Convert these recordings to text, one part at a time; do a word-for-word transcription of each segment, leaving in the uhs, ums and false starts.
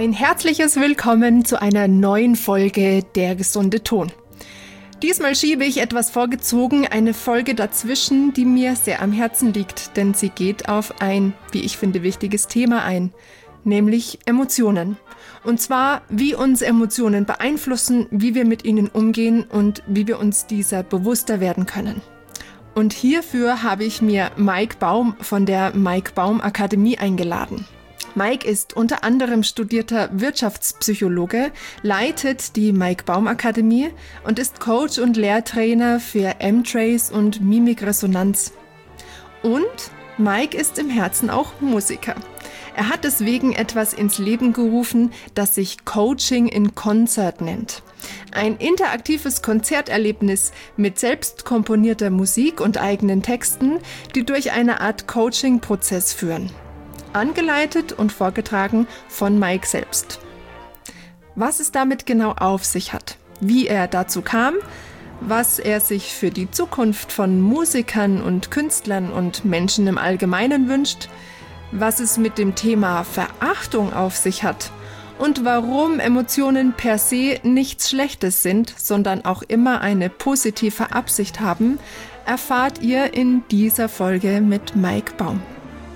Ein herzliches Willkommen zu einer neuen Folge Der gesunde Ton. Diesmal schiebe ich etwas vorgezogen, eine Folge dazwischen, die mir sehr am Herzen liegt, denn sie geht auf ein, wie ich finde, wichtiges Thema ein, nämlich Emotionen. Und zwar, wie uns Emotionen beeinflussen, wie wir mit ihnen umgehen und wie wir uns dieser bewusster werden können. Und hierfür habe ich mir Mike Baum von der Mike Baum Akademie eingeladen. Mike ist unter anderem studierter Wirtschaftspsychologe, leitet die Mike Baum Akademie und ist Coach und Lehrtrainer für M-Trace und Mimikresonanz. Und Mike ist im Herzen auch Musiker. Er hat deswegen etwas ins Leben gerufen, das sich Coaching in Concert nennt. Ein interaktives Konzerterlebnis mit selbst komponierter Musik und eigenen Texten, die durch eine Art Coaching-Prozess führen. Angeleitet und vorgetragen von Mike selbst. Was es damit genau auf sich hat, wie er dazu kam, was er sich für die Zukunft von Musikern und Künstlern und Menschen im Allgemeinen wünscht, was es mit dem Thema Verachtung auf sich hat und warum Emotionen per se nichts Schlechtes sind, sondern auch immer eine positive Absicht haben, erfahrt ihr in dieser Folge mit Mike Baum.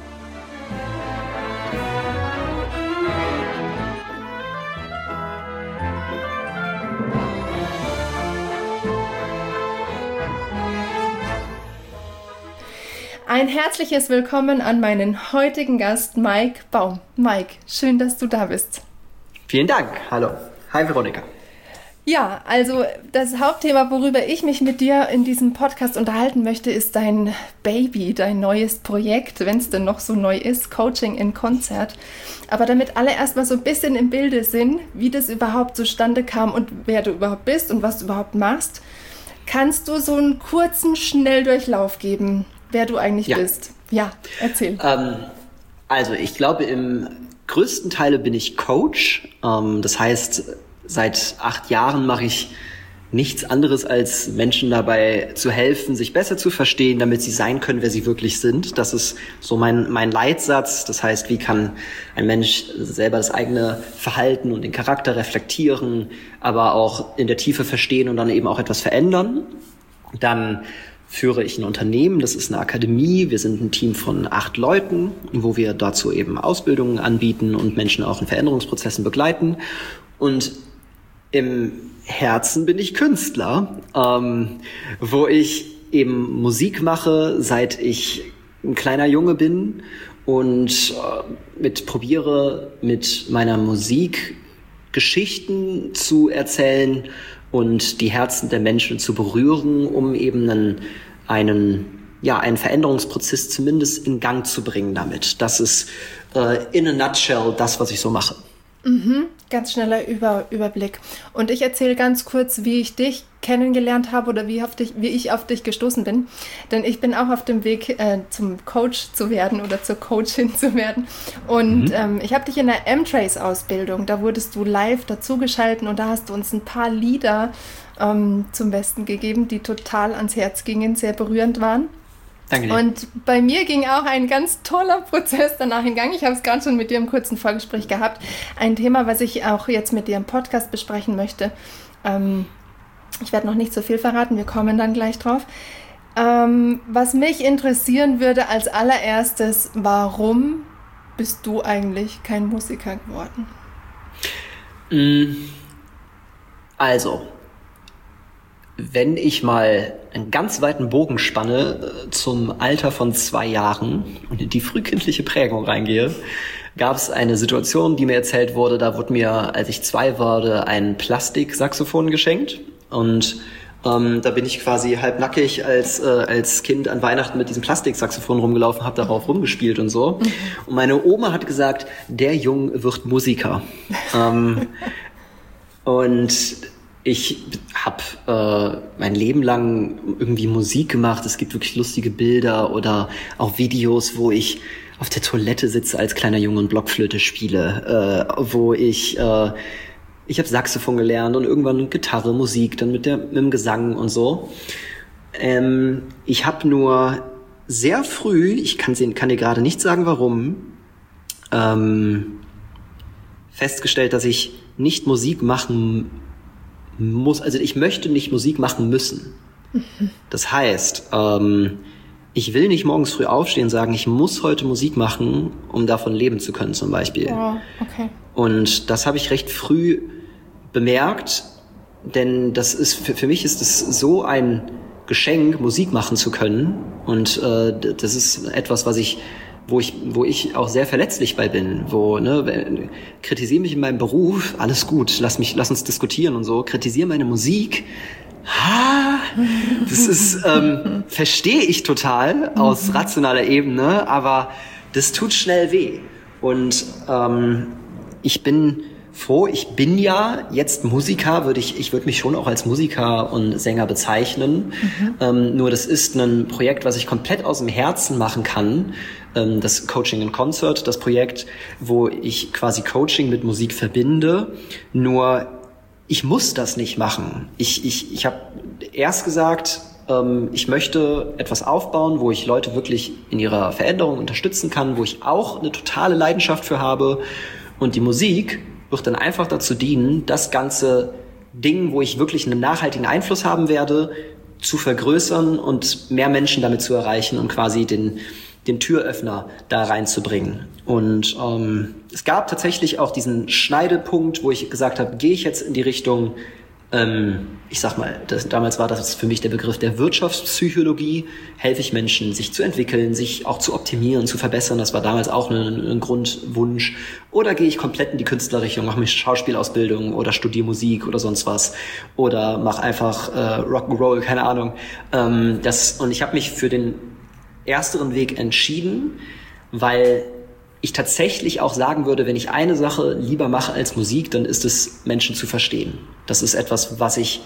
Ein herzliches Willkommen an meinen heutigen Gast Mike Baum. Mike, schön, dass du da bist. Vielen Dank. Hallo. Hi Veronika. Ja, also das Hauptthema, worüber ich mich mit dir in diesem Podcast unterhalten möchte, ist dein Baby, dein neues Projekt, wenn es denn noch so neu ist, Coaching in Concert. Aber damit alle erstmal so ein bisschen im Bilde sind, wie das überhaupt zustande kam und wer du überhaupt bist und was du überhaupt machst, kannst du so einen kurzen Schnelldurchlauf geben, wer du eigentlich ja. bist. Ja, erzähl. Ähm, also ich glaube, im größten Teile bin ich Coach. Ähm, das heißt, seit acht Jahren mache ich nichts anderes, als Menschen dabei zu helfen, sich besser zu verstehen, damit sie sein können, wer sie wirklich sind. Das ist so mein, mein Leitsatz. Das heißt, wie kann ein Mensch selber das eigene Verhalten und den Charakter reflektieren, aber auch in der Tiefe verstehen und dann eben auch etwas verändern. Dann führe ich ein Unternehmen, das ist eine Akademie. Wir sind ein Team von acht Leuten, wo wir dazu eben Ausbildungen anbieten und Menschen auch in Veränderungsprozessen begleiten. Und im Herzen bin ich Künstler, ähm, wo ich eben Musik mache, seit ich ein kleiner Junge bin und äh, mit probiere, mit meiner Musik Geschichten zu erzählen und die Herzen der Menschen zu berühren, um eben einen, einen, ja, einen Veränderungsprozess zumindest in Gang zu bringen damit. Das ist äh, in a nutshell das, was ich so mache. Mhm, ganz schneller Über, Überblick. Und ich erzähle ganz kurz, wie ich dich kennengelernt habe oder wie, auf dich, wie ich auf dich gestoßen bin. Denn ich bin auch auf dem Weg äh, zum Coach zu werden oder zur Coachin zu werden. Und mhm. ähm, ich habe dich in der M-Trace-Ausbildung, da wurdest du live dazugeschalten und da hast du uns ein paar Lieder ähm, zum Besten gegeben, die total ans Herz gingen, sehr berührend waren. Danke dir. Und bei mir ging auch ein ganz toller Prozess danach in Gang. Ich habe es gerade schon mit dir im kurzen Vorgespräch gehabt. Ein Thema, was ich auch jetzt mit dir im Podcast besprechen möchte. Ähm, ich werde noch nicht so viel verraten, wir kommen dann gleich drauf. Ähm, was mich interessieren würde als allererstes, warum bist du eigentlich kein Musiker geworden? Also, wenn ich mal einen ganz weiten Bogen spanne äh, zum Alter von zwei Jahren und in die frühkindliche Prägung reingehe, gab es eine Situation, die mir erzählt wurde, da wurde mir, als ich zwei war, ein Plastiksaxophon geschenkt und ähm, da bin ich quasi halbnackig als, äh, als Kind an Weihnachten mit diesem Plastiksaxophon rumgelaufen, habe darauf rumgespielt und so. Mhm. Und meine Oma hat gesagt, der Junge wird Musiker. ähm, und ich habe äh, mein Leben lang irgendwie Musik gemacht. Es gibt wirklich lustige Bilder oder auch Videos, wo ich auf der Toilette sitze als kleiner Junge und Blockflöte spiele, äh, wo ich äh, ich habe Saxophon gelernt und irgendwann Gitarre, Musik, dann mit der mit dem Gesang und so. Ähm, ich habe nur sehr früh, ich kann, kann dir gerade nicht sagen, warum, ähm, festgestellt, dass ich nicht Musik machen muss, also ich möchte nicht Musik machen müssen. Mhm. Das heißt, ähm, ich will nicht morgens früh aufstehen und sagen, ich muss heute Musik machen, um davon leben zu können zum Beispiel. Oh, okay. Und das habe ich recht früh bemerkt, denn das ist für, für mich ist es so ein Geschenk, Musik machen zu können. Und äh, das ist etwas, was ich, wo ich, wo ich auch sehr verletzlich bei bin. Wo, ne, kritisiere mich in meinem Beruf, alles gut, lass mich, lass uns diskutieren und so. Kritisiere meine Musik. Ha, das ist, ähm, verstehe ich total aus rationaler Ebene, aber das tut schnell weh. Und ähm, ich bin froh, ich bin ja jetzt Musiker, würde ich, ich würde mich schon auch als Musiker und Sänger bezeichnen. Mhm. Ähm, nur das ist ein Projekt, was ich komplett aus dem Herzen machen kann. Ähm, das Coaching in Concert, das Projekt, wo ich quasi Coaching mit Musik verbinde. Nur ich muss das nicht machen. Ich, ich, ich habe erst gesagt, ähm, ich möchte etwas aufbauen, wo ich Leute wirklich in ihrer Veränderung unterstützen kann, wo ich auch eine totale Leidenschaft für habe. Und die Musik wird dann einfach dazu dienen, das ganze Ding, wo ich wirklich einen nachhaltigen Einfluss haben werde, zu vergrößern und mehr Menschen damit zu erreichen und quasi den, den Türöffner da reinzubringen. Und ähm, es gab tatsächlich auch diesen Schneidepunkt, wo ich gesagt habe, gehe ich jetzt in die Richtung, ähm, ich sag mal, das, damals war das für mich der Begriff der Wirtschaftspsychologie, helfe ich Menschen, sich zu entwickeln, sich auch zu optimieren, zu verbessern, das war damals auch ein, ein Grundwunsch. Oder gehe ich komplett in die Künstlerrichtung, mache mich Schauspielausbildung oder studiere Musik oder sonst was oder mache einfach äh, Rock'n'Roll, keine Ahnung. Ähm, das, und ich habe mich für den ersteren Weg entschieden, weil ich tatsächlich auch sagen würde, wenn ich eine Sache lieber mache als Musik, dann ist es, Menschen zu verstehen. Das ist etwas, was ich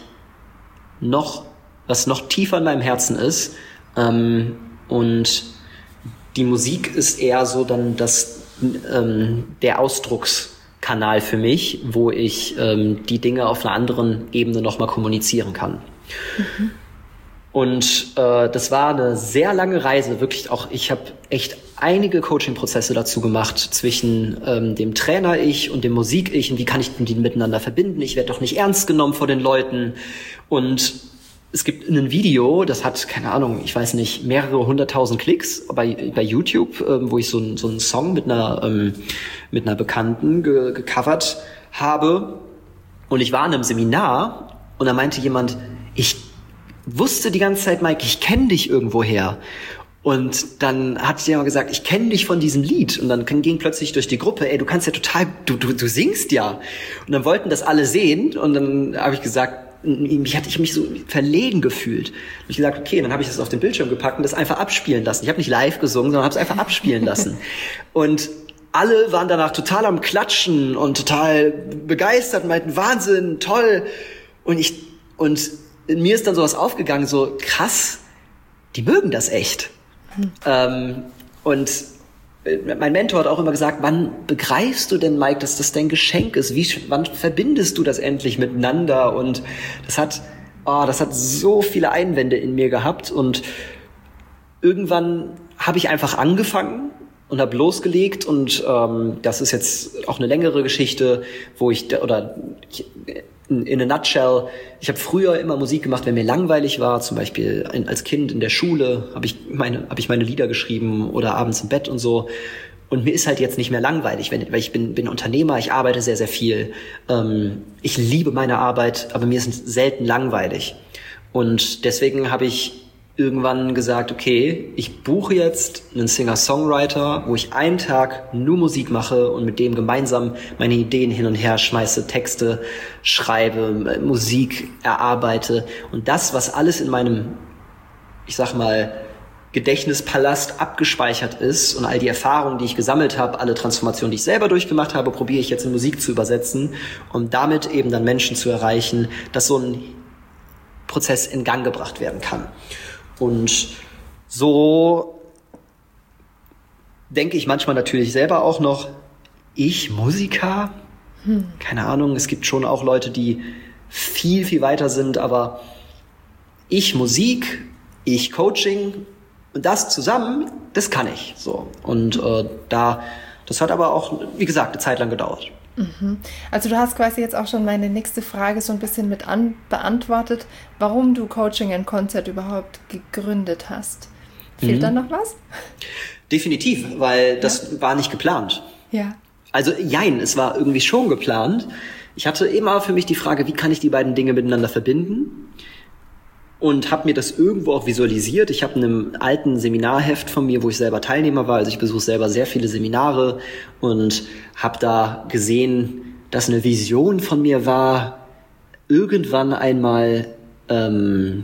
noch, was noch tiefer in meinem Herzen ist. Ähm, und die Musik ist eher so dann das, ähm, der Ausdruckskanal für mich, wo ich ähm, die Dinge auf einer anderen Ebene nochmal kommunizieren kann. Mhm. Und äh, das war eine sehr lange Reise, wirklich auch, ich habe echt einige Coaching-Prozesse dazu gemacht zwischen ähm, dem Trainer-Ich und dem Musik-Ich und wie kann ich die miteinander verbinden. Ich werde doch nicht ernst genommen vor den Leuten. Und es gibt ein Video, das hat, keine Ahnung, ich weiß nicht, mehrere hunderttausend Klicks bei, bei YouTube, ähm, wo ich so, ein, so einen Song mit einer, ähm, mit einer Bekannten ge- gecovert habe. Und ich war in einem Seminar und da meinte jemand, ich wusste die ganze Zeit, Mike, ich kenne dich irgendwoher. Und dann hat jemand gesagt, ich kenne dich von diesem Lied. Und dann ging plötzlich durch die Gruppe, ey, du kannst ja total, du, du, du singst ja. Und dann wollten das alle sehen. Und dann habe ich gesagt, mich hatte ich mich so verlegen gefühlt. Und ich gesagt, okay, dann habe ich das auf den Bildschirm gepackt und das einfach abspielen lassen. Ich habe nicht live gesungen, sondern habe es einfach abspielen lassen. Und alle waren danach total am Klatschen und total begeistert und meinten, Wahnsinn, toll. Und ich, und in mir ist dann sowas aufgegangen, so krass, die mögen das echt. Mhm. Ähm, und mein Mentor hat auch immer gesagt, wann begreifst du denn, Mike, dass das dein Geschenk ist? Wie, wann verbindest du das endlich miteinander? Und das hat, oh, das hat so viele Einwände in mir gehabt. Und irgendwann habe ich einfach angefangen und habe losgelegt. Und ähm, das ist jetzt auch eine längere Geschichte, wo ich, oder ich, in a nutshell, ich habe früher immer Musik gemacht, wenn mir langweilig war, zum Beispiel als Kind in der Schule habe ich meine habe ich meine Lieder geschrieben oder abends im Bett und so. Und mir ist halt jetzt nicht mehr langweilig, wenn, weil ich bin bin Unternehmer, ich arbeite sehr, sehr viel. Ähm, ich liebe meine Arbeit, aber mir ist selten langweilig. Und deswegen habe ich irgendwann gesagt, okay, ich buche jetzt einen Singer-Songwriter, wo ich einen Tag nur Musik mache und mit dem gemeinsam meine Ideen hin und her schmeiße, Texte schreibe, Musik erarbeite und das, was alles in meinem, ich sag mal, Gedächtnispalast abgespeichert ist und all die Erfahrungen, die ich gesammelt habe, alle Transformationen, die ich selber durchgemacht habe, probiere ich jetzt in Musik zu übersetzen, um damit eben dann Menschen zu erreichen, dass so ein Prozess in Gang gebracht werden kann. Und so denke ich manchmal natürlich selber auch noch, ich Musiker? Hm. Keine Ahnung, es gibt schon auch Leute, die viel, viel weiter sind, aber ich Musik, ich Coaching und das zusammen, das kann ich. So. Und äh, da, das hat aber auch, wie gesagt, eine Zeit lang gedauert. Also du hast quasi jetzt auch schon meine nächste Frage so ein bisschen mit an, beantwortet, warum du Coaching and Concert überhaupt gegründet hast. Fehlt mhm. da noch was? Definitiv, weil das ja. war nicht geplant. Ja. Also jein, es war irgendwie schon geplant. Ich hatte immer für mich die Frage, wie kann ich die beiden Dinge miteinander verbinden? Und habe mir das irgendwo auch visualisiert. Ich habe in einem alten Seminarheft von mir, wo ich selber Teilnehmer war, also ich besuche selber sehr viele Seminare und habe da gesehen, dass eine Vision von mir war, irgendwann einmal ähm,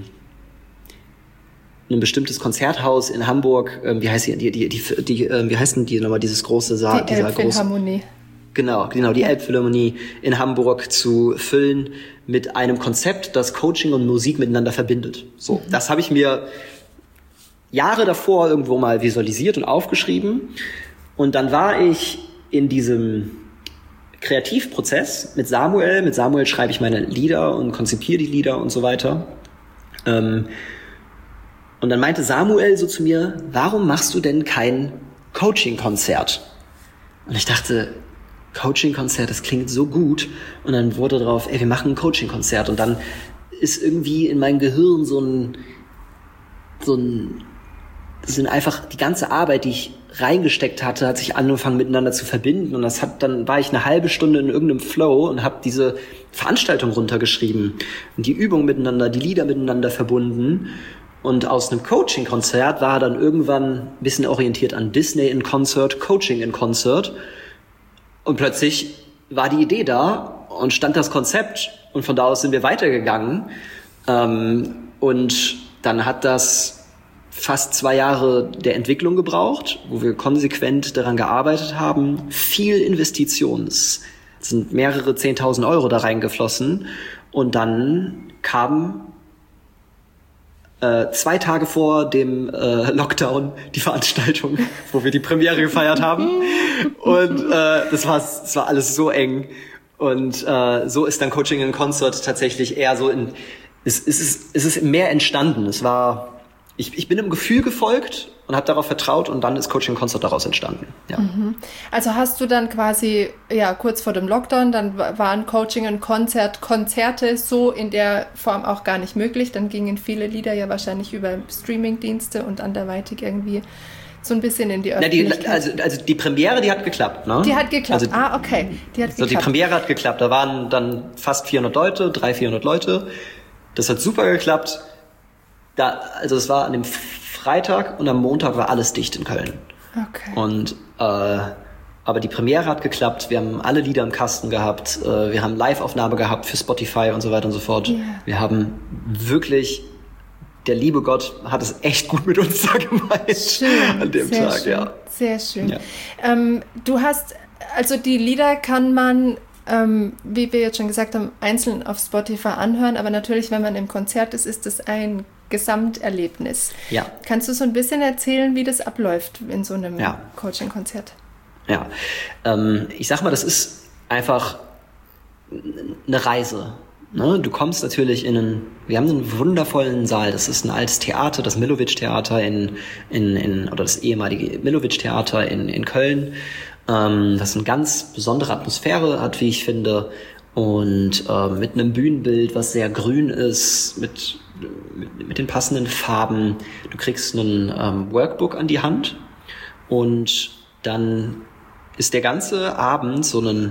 ein bestimmtes Konzerthaus in Hamburg, ähm, wie heißt die, die, die, die, die äh, wie heißt denn die nochmal, dieses große Saal? Die Elbphilharmonie. Genau, genau, die Elbphilharmonie in Hamburg zu füllen mit einem Konzept, das Coaching und Musik miteinander verbindet. So, mhm. das habe ich mir Jahre davor irgendwo mal visualisiert und aufgeschrieben. Und dann war ich in diesem Kreativprozess mit Samuel. Mit Samuel schreibe ich meine Lieder und konzipiere die Lieder und so weiter. Ähm, und dann meinte Samuel so zu mir, warum machst du denn kein Coaching-Konzert? Und ich dachte, Coaching-Konzert, das klingt so gut. Und dann wurde drauf, ey, wir machen ein Coaching-Konzert. Und dann ist irgendwie in meinem Gehirn so ein, so ein, das sind einfach die ganze Arbeit, die ich reingesteckt hatte, hat sich angefangen miteinander zu verbinden. Und das hat, dann war ich eine halbe Stunde in irgendeinem Flow und habe diese Veranstaltung runtergeschrieben. Und die Übungen miteinander, die Lieder miteinander verbunden. Und aus einem Coaching-Konzert war dann irgendwann ein bisschen orientiert an Disney in Concert, Coaching in Concert. Und plötzlich war die Idee da und stand das Konzept und von da aus sind wir weitergegangen. Ähm, und dann hat das fast zwei Jahre der Entwicklung gebraucht, wo wir konsequent daran gearbeitet haben. Viel Investitionen, es sind mehrere zehntausend Euro da reingeflossen. Und dann kam Äh, zwei Tage vor dem äh, Lockdown die Veranstaltung, wo wir die Premiere gefeiert haben. Und äh, das war das war alles so eng. Und äh, so ist dann Coaching in Concert tatsächlich eher so in es, es ist es ist mehr entstanden. Es war ich ich bin einem Gefühl gefolgt und habe darauf vertraut und dann ist Coaching in Concert daraus entstanden. Ja. Mhm. Also hast du dann quasi ja kurz vor dem Lockdown, dann waren Coaching und Konzert Konzerte so in der Form auch gar nicht möglich. Dann gingen viele Lieder ja wahrscheinlich über Streamingdienste und anderweitig irgendwie so ein bisschen in die Öffentlichkeit. Na, die, also, also die Premiere, die hat geklappt, ne? Die hat geklappt. Also, ah, okay. Die hat so geklappt. Die Premiere hat geklappt. Da waren dann fast vierhundert Leute, dreihundert, vierhundert Leute. Das hat super geklappt. Da, also es war an dem Freitag und am Montag war alles dicht in Köln. Okay. Und äh, aber die Premiere hat geklappt. Wir haben alle Lieder im Kasten gehabt. Äh, wir haben Live-Aufnahme gehabt für Spotify und so weiter und so fort. Yeah. Wir haben wirklich, der liebe Gott hat es echt gut mit uns da gemeint. Schön, an dem sehr Tag, schön, ja. Sehr schön. Ja. Ähm, du hast, also die Lieder kann man, ähm, wie wir jetzt schon gesagt haben, einzeln auf Spotify anhören, aber natürlich, wenn man im Konzert ist, ist das ein Gesamterlebnis. Ja. Kannst du so ein bisschen erzählen, wie das abläuft in so einem ja. Coaching-Konzert? Ja, ähm, ich sag mal, das ist einfach eine Reise. Ne? Du kommst natürlich in einen, wir haben einen wundervollen Saal, das ist ein altes Theater, das Millowitsch-Theater in, in, in, oder das ehemalige Millowitsch-Theater in, in Köln, ähm, das eine ganz besondere Atmosphäre hat, wie ich finde, und äh, mit einem Bühnenbild, was sehr grün ist, mit, mit, mit den passenden Farben. Du kriegst ein ähm, Workbook an die Hand und dann ist der ganze Abend so, einen,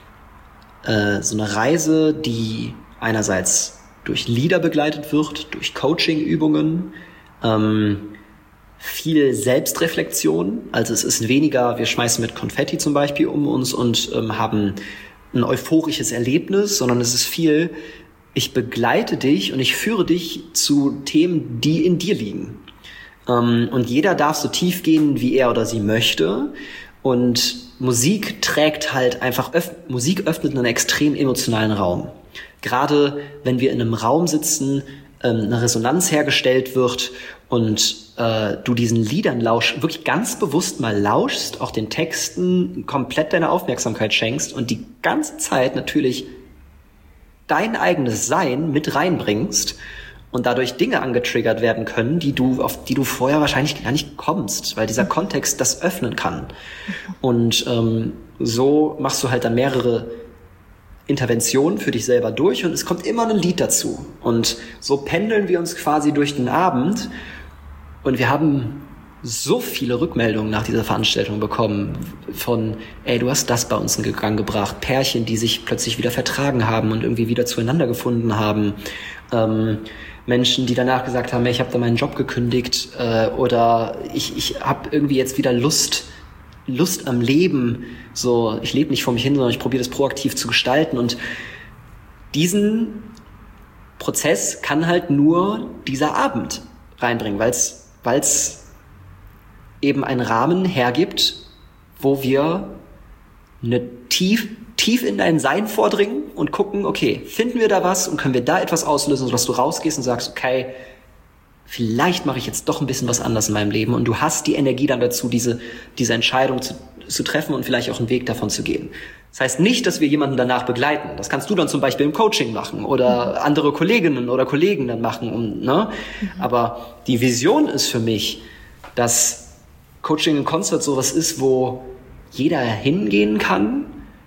äh, so eine Reise, die einerseits durch Lieder begleitet wird, durch Coaching-Übungen, ähm, viel Selbstreflexion. Also es ist weniger, wir schmeißen mit Konfetti zum Beispiel um uns und ähm, haben ein euphorisches Erlebnis, sondern es ist viel, ich begleite dich und ich führe dich zu Themen, die in dir liegen. Ähm, und jeder darf so tief gehen, wie er oder sie möchte. Und Musik trägt halt einfach, öff- Musik öffnet einen extrem emotionalen Raum. Gerade wenn wir in einem Raum sitzen, ähm, eine Resonanz hergestellt wird und äh, du diesen Liedern lauschst, wirklich ganz bewusst mal lauschst, auch den Texten komplett deine Aufmerksamkeit schenkst und die ganze Zeit natürlich dein eigenes Sein mit reinbringst und dadurch Dinge angetriggert werden können, die du, auf die du vorher wahrscheinlich gar nicht kommst, weil dieser Kontext das öffnen kann. Und ähm, so machst du halt dann mehrere Interventionen für dich selber durch und es kommt immer ein Lied dazu. Und so pendeln wir uns quasi durch den Abend und wir haben so viele Rückmeldungen nach dieser Veranstaltung bekommen von, ey, du hast das bei uns in Gang gebracht, Pärchen, die sich plötzlich wieder vertragen haben und irgendwie wieder zueinander gefunden haben, ähm, Menschen, die danach gesagt haben, ey, ich habe da meinen Job gekündigt äh, oder ich, ich habe irgendwie jetzt wieder Lust, Lust am Leben, so, ich lebe nicht vor mich hin, sondern ich probiere das proaktiv zu gestalten und diesen Prozess kann halt nur dieser Abend reinbringen, weil es weil es eben einen Rahmen hergibt, wo wir eine tief, tief in dein Sein vordringen und gucken, okay, finden wir da was und können wir da etwas auslösen, sodass du rausgehst und sagst, okay, vielleicht mache ich jetzt doch ein bisschen was anders in meinem Leben und du hast die Energie dann dazu, diese, diese Entscheidung zu, zu treffen und vielleicht auch einen Weg davon zu gehen. Das heißt nicht, dass wir jemanden danach begleiten. Das kannst du dann zum Beispiel im Coaching machen oder mhm. andere Kolleginnen oder Kollegen dann machen. Um, ne? Mhm. Aber die Vision ist für mich, dass Coaching in Concert sowas ist, wo jeder hingehen kann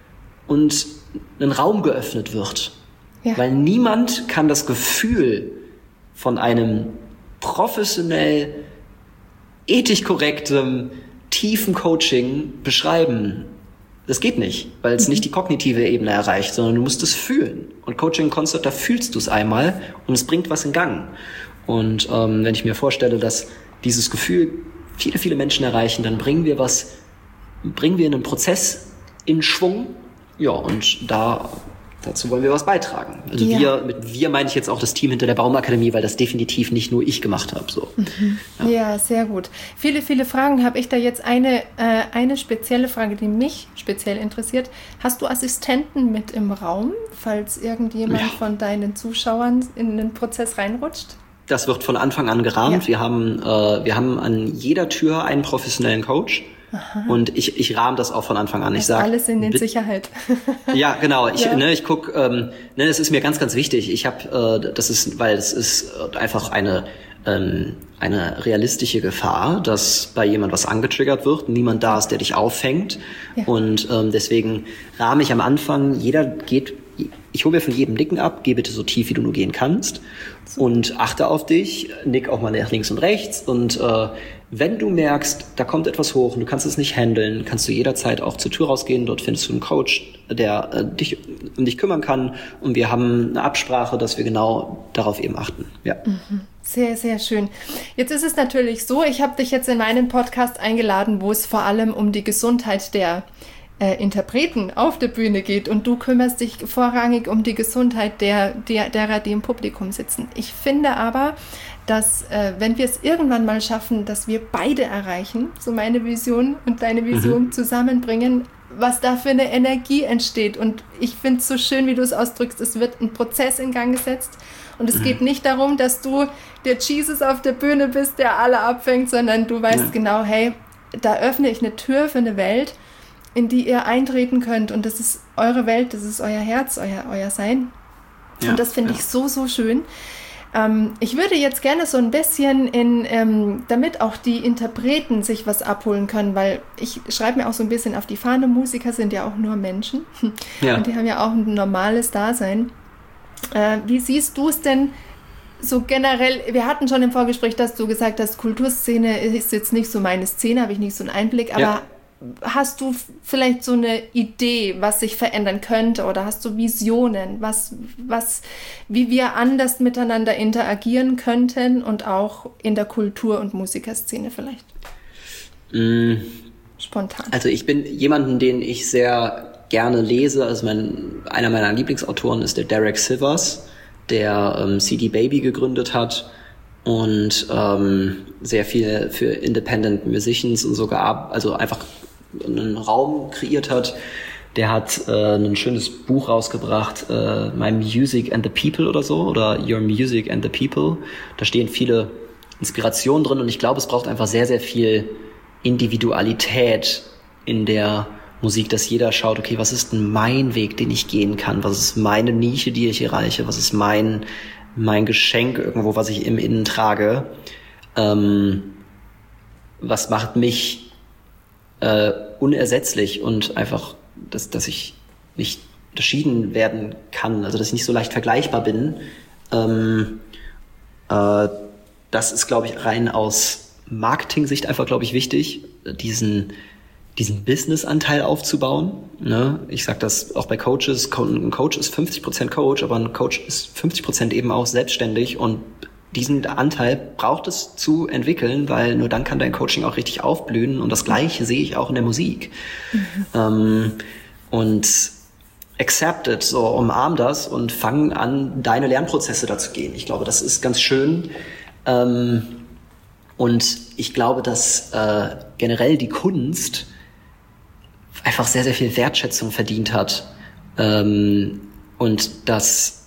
und ein Raum geöffnet wird. Ja. Weil niemand kann das Gefühl von einem professionell, ethisch korrektem, tiefen Coaching beschreiben. Das geht nicht, weil es mhm. nicht die kognitive Ebene erreicht, sondern du musst es fühlen. Und Coaching in Concert, da fühlst du es einmal und es bringt was in Gang. Und ähm, wenn ich mir vorstelle, dass dieses Gefühl viele, viele Menschen erreichen, dann bringen wir was, bringen wir einen Prozess in Schwung. Ja, und da, dazu wollen wir was beitragen. Also ja. wir, mit wir meine ich jetzt auch das Team hinter der Baumakademie, weil das definitiv nicht nur ich gemacht habe. So. Mhm. Ja. ja, sehr gut. Viele, viele Fragen habe ich da jetzt eine, äh, eine spezielle Frage, die mich speziell interessiert. Hast du Assistenten mit im Raum, falls irgendjemand ja. von deinen Zuschauern in den Prozess reinrutscht? Das wird von Anfang an gerahmt. Ja. Wir haben, äh, wir haben an jeder Tür einen professionellen Coach. Aha. Und ich, ich rahme das auch von Anfang an. Ich sage alles in den Sicherheit. Ja, genau. Ich, ja. ne, ich guck. Ähm, ne, es ist mir ganz, ganz wichtig. Ich habe, äh, das ist, weil es ist einfach eine ähm, eine realistische Gefahr, dass bei jemand was angetriggert wird, niemand da ist, der dich auffängt. Ja. Und ähm, deswegen rahme ich am Anfang. Jeder geht. Ich hole mir von jedem Nicken ab. Geh bitte so tief, wie du nur gehen kannst. So. Und achte auf dich. Nick auch mal nach links und rechts. Und äh, wenn du merkst, da kommt etwas hoch und du kannst es nicht handeln, kannst du jederzeit auch zur Tür rausgehen. Dort findest du einen Coach, der äh, dich um dich kümmern kann. Und wir haben eine Absprache, dass wir genau darauf eben achten. Ja. Mhm. Sehr, sehr schön. Jetzt ist es natürlich so, ich habe dich jetzt in meinen Podcast eingeladen, wo es vor allem um die Gesundheit der äh, Interpreten auf der Bühne geht. Und du kümmerst dich vorrangig um die Gesundheit der, der, derer, die im Publikum sitzen. Ich finde aber, dass äh, wenn wir es irgendwann mal schaffen, dass wir beide erreichen, so meine Vision und deine Vision mhm. zusammenbringen, was da für eine Energie entsteht. Und ich finde es so schön, wie du es ausdrückst, es wird ein Prozess in Gang gesetzt. Und es mhm. geht nicht darum, dass du der Jesus auf der Bühne bist, der alle abfängt, sondern du weißt ja. genau, hey, da öffne ich eine Tür für eine Welt, in die ihr eintreten könnt. Und das ist eure Welt, das ist euer Herz, euer, euer Sein. Ja. Und das finde ja. ich so, so schön. Ähm, ich würde jetzt gerne so ein bisschen in, ähm, damit auch die Interpreten sich was abholen können, weil ich schreibe mir auch so ein bisschen auf die Fahne, Musiker sind ja auch nur Menschen ja. und die haben ja auch ein normales Dasein. Äh, wie siehst du es denn so generell? Wir hatten schon im Vorgespräch, dass du gesagt hast, Kulturszene ist jetzt nicht so meine Szene, habe ich nicht so einen Einblick, aber ja. hast du vielleicht so eine Idee, was sich verändern könnte, oder hast du Visionen, was, was, wie wir anders miteinander interagieren könnten und auch in der Kultur- und Musikerszene vielleicht? Mm. Spontan. Also ich bin jemanden, den ich sehr gerne lese. Also mein, einer meiner Lieblingsautoren ist der Derek Sivers, der ähm, C D Baby gegründet hat und ähm, sehr viel für Independent Musicians und sogar also einfach einen Raum kreiert hat. Der hat äh, ein schönes Buch rausgebracht, äh, My Music and the People oder so, oder Your Music and the People. Da stehen viele Inspirationen drin und ich glaube, es braucht einfach sehr, sehr viel Individualität in der Musik, dass jeder schaut, okay, was ist denn mein Weg, den ich gehen kann? Was ist meine Nische, die ich erreiche? Was ist mein mein Geschenk irgendwo, was ich im Innen trage. Ähm, was macht mich äh, unersetzlich und einfach, dass, dass ich nicht unterschieden werden kann, also dass ich nicht so leicht vergleichbar bin. Ähm, äh, das ist, glaube ich, rein aus Marketing-Sicht einfach, glaube ich, wichtig, diesen diesen Business-Anteil aufzubauen. Ne? Ich sage das auch bei Coaches, ein Coach ist fünfzig Prozent Coach, aber ein Coach ist fünfzig Prozent eben auch selbstständig und diesen Anteil braucht es zu entwickeln, weil nur dann kann dein Coaching auch richtig aufblühen und das Gleiche sehe ich auch in der Musik. Mhm. Ähm, und accept it, so umarm das und fang an, deine Lernprozesse da zu gehen. Ich glaube, das ist ganz schön. Ähm, und ich glaube, dass äh, generell die Kunst einfach sehr, sehr viel Wertschätzung verdient hat. Ähm, und dass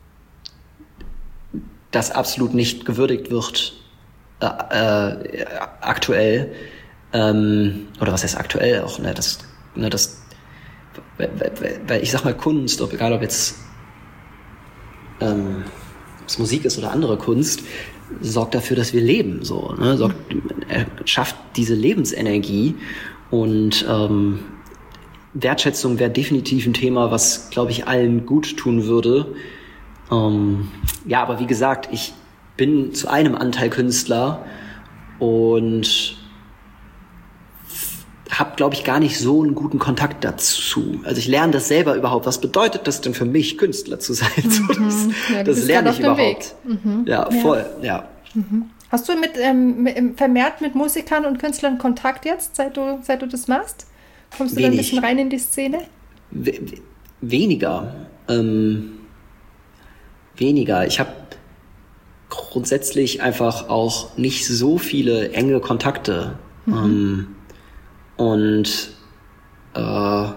das absolut nicht gewürdigt wird äh, äh, aktuell. Ähm, oder was heißt aktuell auch, ne, das, ne, das, weil, weil, weil ich sag mal Kunst, ob, egal ob jetzt ähm, ob es Musik ist oder andere Kunst, sorgt dafür, dass wir leben, so, ne, sorgt, er schafft diese Lebensenergie und ähm, Wertschätzung wäre definitiv ein Thema, was, glaube ich, allen gut tun würde. Ähm, ja, aber wie gesagt, ich bin zu einem Anteil Künstler und habe, glaube ich, gar nicht so einen guten Kontakt dazu. Also ich lerne das selber überhaupt. Was bedeutet das denn für mich, Künstler zu sein? Mhm. So, das ja, das lerne ich überhaupt. Mhm. Ja, voll, ja. ja. Mhm. Hast du mit, ähm, mit, vermehrt mit Musikern und Künstlern Kontakt jetzt, seit du, seit du das machst? Kommst du Wenig. da ein bisschen rein in die Szene? We- weniger. Ähm, weniger. Ich habe grundsätzlich einfach auch nicht so viele enge Kontakte. Mhm. Ähm, und äh,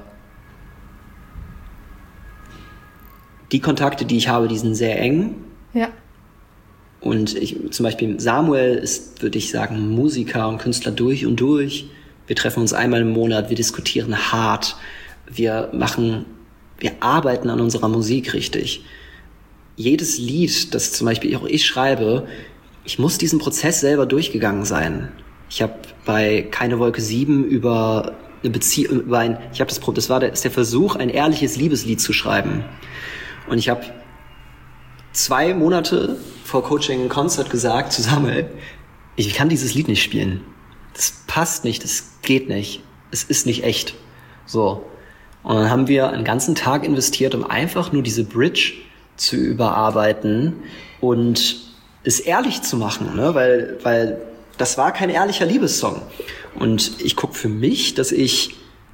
die Kontakte, die ich habe, die sind sehr eng. Ja. Und ich, zum Beispiel Samuel ist, würde ich sagen, Musiker und Künstler durch und durch. Wir treffen uns einmal im Monat, wir diskutieren hart, wir machen, wir arbeiten an unserer Musik richtig. Jedes Lied, das zum Beispiel auch ich schreibe, ich muss diesen Prozess selber durchgegangen sein. Ich habe bei Keine Wolke sieben über eine Beziehung, über ein, ich habe das, das war der, ist der Versuch, ein ehrliches Liebeslied zu schreiben. Und ich habe zwei Monate vor Coaching ein Konzert gesagt zu Samuel, ich kann dieses Lied nicht spielen. Das passt nicht, das geht nicht. Es ist nicht echt. So. Und dann haben wir einen ganzen Tag investiert, um einfach nur diese Bridge zu überarbeiten und es ehrlich zu machen, ne? Weil, weil das war kein ehrlicher Liebessong. Und ich gucke für mich, dass ich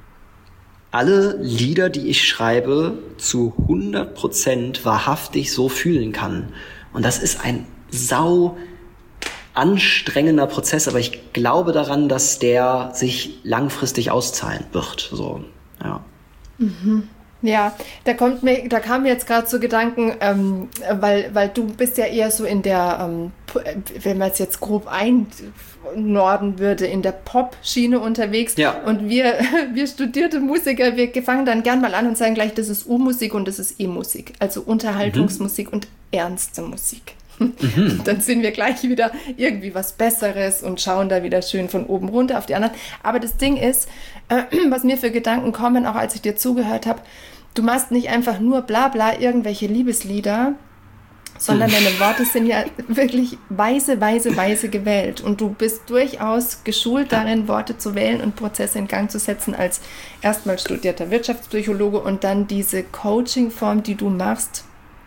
alle Lieder, die ich schreibe, zu hundert Prozent wahrhaftig so fühlen kann. Und das ist ein sau anstrengender Prozess, aber ich glaube daran, dass der sich langfristig auszahlen wird. So, ja. Mhm. Ja, da kommt mir, da kam mir jetzt gerade so Gedanken, ähm, weil, weil du bist ja eher so in der, ähm, wenn man es jetzt grob einnorden würde, in der Pop-Schiene unterwegs. Ja. Und wir, wir studierte Musiker, wir fangen dann gern mal an und sagen gleich, das ist U-Musik und das ist E-Musik. Also Unterhaltungsmusik mhm. und ernste Musik. Mhm. Dann sind wir gleich wieder irgendwie was Besseres und schauen da wieder schön von oben runter auf die anderen. Aber das Ding ist, äh, was mir für Gedanken kommen, auch als ich dir zugehört habe, du machst nicht einfach nur bla bla irgendwelche Liebeslieder, sondern deine Worte sind ja wirklich weise, weise, weise gewählt. Und du bist durchaus geschult darin, Worte zu wählen und Prozesse in Gang zu setzen als erstmal studierter Wirtschaftspsychologe und dann diese Coaching-Form, die du machst,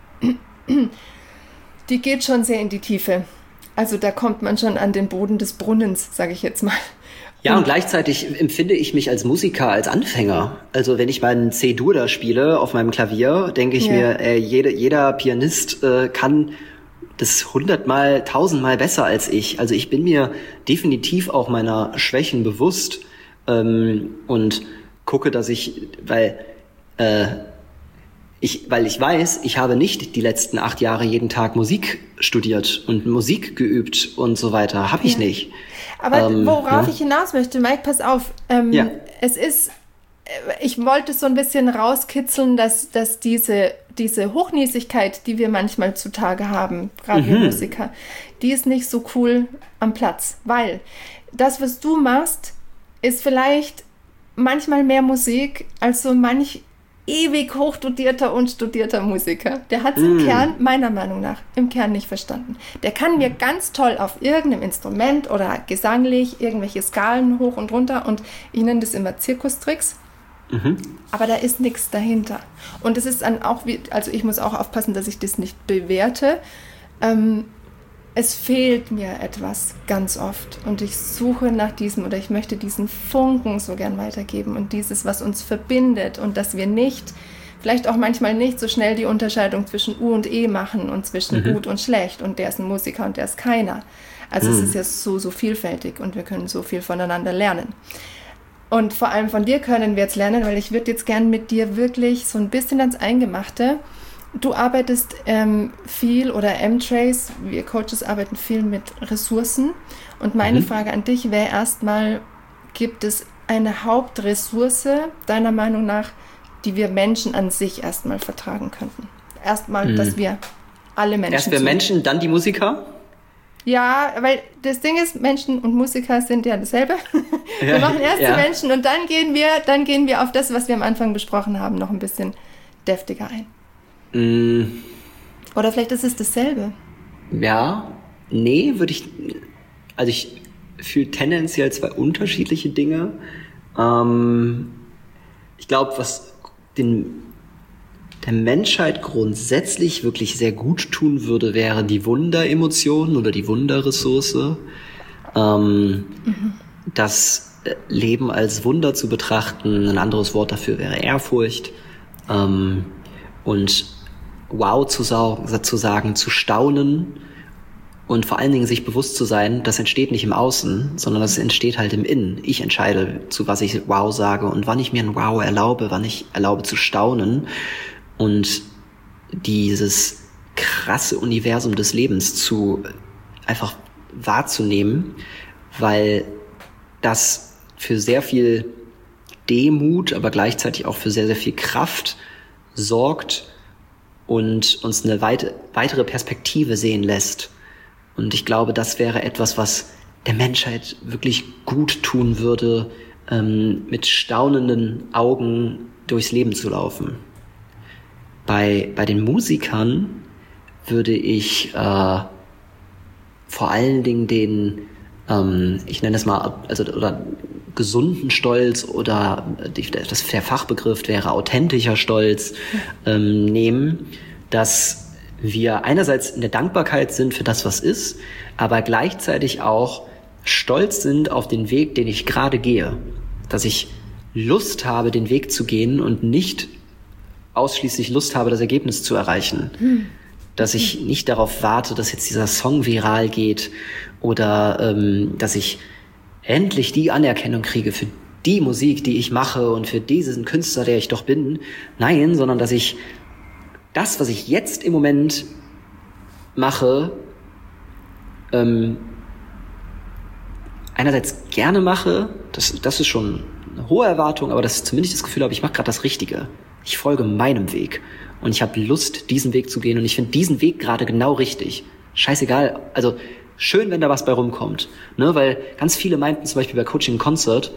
die geht schon sehr in die Tiefe. Also da kommt man schon an den Boden des Brunnens, sage ich jetzt mal. Ja, und gleichzeitig empfinde ich mich als Musiker, als Anfänger. Also wenn ich meinen C-Dur da spiele auf meinem Klavier, denke ich ja. mir, äh, jede, jeder Pianist äh, kann das hundertmal, tausendmal besser als ich. Also ich bin mir definitiv auch meiner Schwächen bewusst ähm, und gucke, dass ich, weil äh, Ich, weil ich weiß, ich habe nicht die letzten acht Jahre jeden Tag Musik studiert und Musik geübt und so weiter. Habe ich ja. nicht. Aber ähm, worauf ja. ich hinaus möchte, Mike, pass auf. Ähm, ja. Es ist, ich wollte so ein bisschen rauskitzeln, dass, dass diese diese Hochnäsigkeit, die wir manchmal zutage haben, gerade wir Mhm. Musiker, die ist nicht so cool am Platz, weil das, was du machst, ist vielleicht manchmal mehr Musik als so manch ewig hochstudierter und studierter Musiker. Der hat es im Mm. Kern, meiner Meinung nach, im Kern nicht verstanden. Der kann mir ganz toll auf irgendeinem Instrument oder gesanglich irgendwelche Skalen hoch und runter und ich nenne das immer Zirkustricks. Mhm. Aber da ist nichts dahinter. Und es ist dann auch, wie, also ich muss auch aufpassen, dass ich das nicht bewerte. Ähm, es fehlt mir etwas ganz oft und ich suche nach diesem oder ich möchte diesen Funken so gern weitergeben und dieses, was uns verbindet und dass wir nicht, vielleicht auch manchmal nicht so schnell die Unterscheidung zwischen U und E machen und zwischen Mhm. gut und schlecht und der ist ein Musiker und der ist keiner. Also Mhm. es ist ja so, so vielfältig und wir können so viel voneinander lernen. Und vor allem von dir können wir jetzt lernen, weil ich würde jetzt gern mit dir wirklich so ein bisschen ans Eingemachte. Du arbeitest ähm, viel oder M-Trace, wir Coaches arbeiten viel mit Ressourcen. Und meine Mhm. Frage an dich wäre erstmal, gibt es eine Hauptressource deiner Meinung nach, die wir Menschen an sich erstmal vertragen könnten? Erstmal, Mhm. dass wir alle Menschen... Erst wir zu- Menschen, dann die Musiker? Ja, weil das Ding ist, Menschen und Musiker sind ja dasselbe. Wir machen erst ja. die Menschen und dann gehen wir, dann gehen wir auf das, was wir am Anfang besprochen haben, noch ein bisschen deftiger ein. Mm, Oder vielleicht ist es dasselbe. ja, nee, würde ich, also ich fühle tendenziell zwei unterschiedliche Dinge. Ähm, ich glaube, was den, der Menschheit grundsätzlich wirklich sehr gut tun würde, wäre die Wunderemotion oder die Wunderressource. Ähm, Mhm. Das Leben als Wunder zu betrachten, ein anderes Wort dafür wäre Ehrfurcht. Ähm, und wow zu, sau- zu sagen, zu staunen und vor allen Dingen sich bewusst zu sein, das entsteht nicht im Außen, sondern das entsteht halt im Innen. Ich entscheide, zu was ich wow sage und wann ich mir ein wow erlaube, wann ich erlaube zu staunen und dieses krasse Universum des Lebens zu einfach wahrzunehmen, weil das für sehr viel Demut, aber gleichzeitig auch für sehr, sehr viel Kraft sorgt und uns eine weit, weitere Perspektive sehen lässt. Und ich glaube, das wäre etwas, was der Menschheit wirklich gut tun würde, ähm, mit staunenden Augen durchs Leben zu laufen. Bei, bei den Musikern würde ich äh, vor allen Dingen den, ähm, ich nenne es mal, also oder gesunden Stolz oder die, das, der Fachbegriff wäre authentischer Stolz ähm, nehmen, dass wir einerseits in der Dankbarkeit sind für das, was ist, aber gleichzeitig auch stolz sind auf den Weg, den ich gerade gehe. Dass ich Lust habe, den Weg zu gehen und nicht ausschließlich Lust habe, das Ergebnis zu erreichen. Hm. Dass ich nicht darauf warte, dass jetzt dieser Song viral geht oder ähm, dass ich endlich die Anerkennung kriege für die Musik, die ich mache und für diesen Künstler, der ich doch bin. Nein, sondern dass ich das, was ich jetzt im Moment mache, ähm, einerseits gerne mache, das, das ist schon eine hohe Erwartung, aber dass ich zumindest das Gefühl habe, ich mache gerade das Richtige. Ich folge meinem Weg und ich habe Lust, diesen Weg zu gehen und ich finde diesen Weg gerade genau richtig. Scheißegal, also schön, wenn da was bei rumkommt, ne? Weil ganz viele meinten zum Beispiel bei Coaching Concert,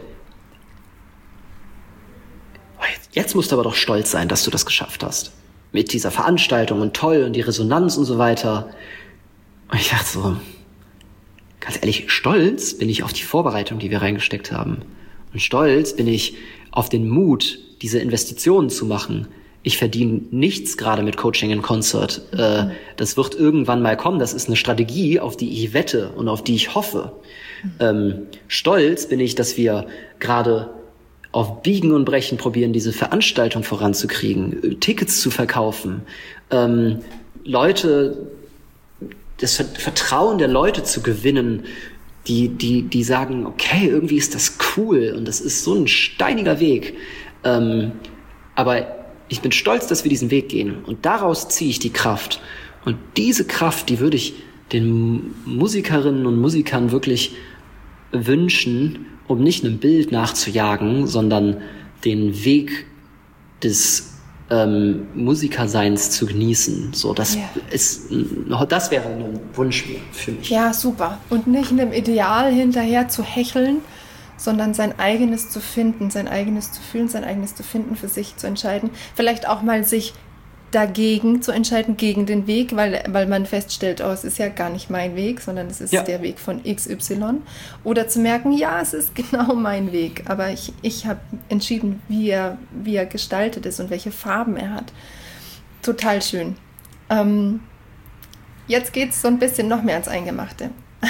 oh, jetzt, jetzt musst du aber doch stolz sein, dass du das geschafft hast. Mit dieser Veranstaltung und toll und die Resonanz und so weiter. Und ich dachte so, ganz ehrlich, stolz bin ich auf die Vorbereitung, die wir reingesteckt haben. Und stolz bin ich auf den Mut, diese Investitionen zu machen. Ich verdiene nichts gerade mit Coaching in Concert. Äh, das wird irgendwann mal kommen. Das ist eine Strategie, auf die ich wette und auf die ich hoffe. Ähm, stolz bin ich, dass wir gerade auf Biegen und Brechen probieren, diese Veranstaltung voranzukriegen, Tickets zu verkaufen, ähm, Leute, das Vertrauen der Leute zu gewinnen, die, die, die sagen, okay, irgendwie ist das cool und das ist so ein steiniger Weg. Ähm, aber ich bin stolz, dass wir diesen Weg gehen und daraus ziehe ich die Kraft. Und diese Kraft, die würde ich den Musikerinnen und Musikern wirklich wünschen, um nicht einem Bild nachzujagen, sondern den Weg des, ähm, Musikerseins zu genießen. So, das Ja. ist, das wäre ein Wunsch für mich. Ja, super. Und nicht einem Ideal hinterher zu hecheln, sondern sein eigenes zu finden, sein eigenes zu fühlen, sein eigenes zu finden, für sich zu entscheiden. Vielleicht auch mal sich dagegen zu entscheiden, gegen den Weg, weil, weil man feststellt, oh, es ist ja gar nicht mein Weg, sondern es ist Ja. der Weg von X Y. Oder zu merken, ja, es ist genau mein Weg, aber ich, ich habe entschieden, wie er, wie er gestaltet ist und welche Farben er hat. Total schön. Ähm, jetzt geht es so ein bisschen noch mehr ans Eingemachte.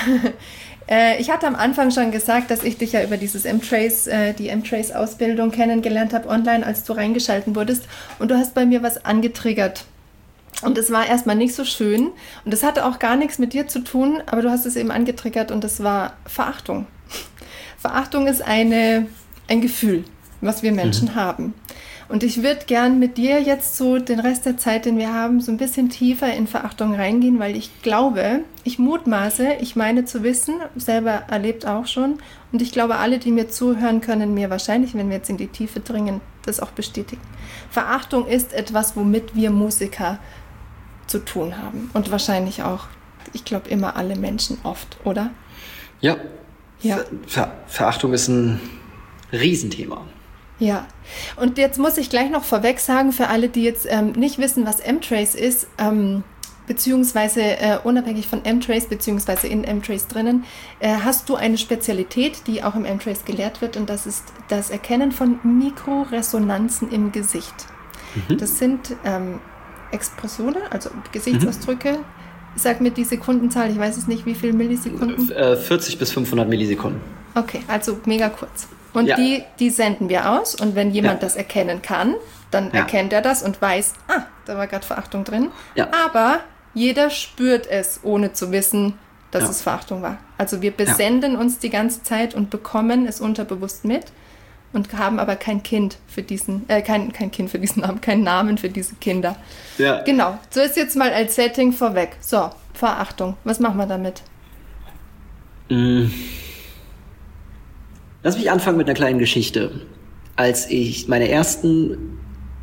äh, ich hatte am Anfang schon gesagt, dass ich dich ja über dieses M-Trace, äh, die M-Trace-Ausbildung kennengelernt habe online, als du reingeschalten wurdest. Und du hast bei mir was angetriggert. Und es war erstmal nicht so schön. Und das hatte auch gar nichts mit dir zu tun, aber du hast es eben angetriggert und das war Verachtung. Verachtung ist eine, ein Gefühl, was wir Menschen mhm. haben. Und ich würde gern mit dir jetzt so den Rest der Zeit, den wir haben, so ein bisschen tiefer in Verachtung reingehen, weil ich glaube, ich mutmaße, ich meine zu wissen, selber erlebt auch schon, und ich glaube, alle, die mir zuhören, können mir wahrscheinlich, wenn wir jetzt in die Tiefe dringen, das auch bestätigen. Verachtung ist etwas, womit wir Musiker zu tun haben und wahrscheinlich auch, ich glaube, immer alle Menschen oft, oder? Ja, ja. Ver- Verachtung ist ein Riesenthema. Ja, und jetzt muss ich gleich noch vorweg sagen, für alle, die jetzt ähm, nicht wissen, was M-Trace ist, ähm, beziehungsweise äh, unabhängig von M-Trace, beziehungsweise in M-Trace drinnen, äh, hast du eine Spezialität, die auch im M-Trace gelehrt wird, und das ist das Erkennen von Mikroresonanzen im Gesicht. Mhm. Das sind ähm, Expressionen, also Gesichtsausdrücke. Mhm. Sag mir die Sekundenzahl, ich weiß es nicht, wie viele Millisekunden? Äh, vierzig bis fünfhundert Millisekunden. Okay, also mega kurz. Und ja. die, die senden wir aus, und wenn jemand ja. das erkennen kann, dann ja. erkennt er das und weiß, ah, da war gerade Verachtung drin. Ja. Aber jeder spürt es, ohne zu wissen, dass ja. es Verachtung war. Also wir besenden ja. uns die ganze Zeit und bekommen es unterbewusst mit und haben aber kein Kind für diesen, äh, kein, kein Kind für diesen Namen, keinen Namen für diese Kinder. Ja. Genau, so ist jetzt mal als Setting vorweg. So, Verachtung, was machen wir damit? Mm. Lass mich anfangen mit einer kleinen Geschichte. Als ich meine ersten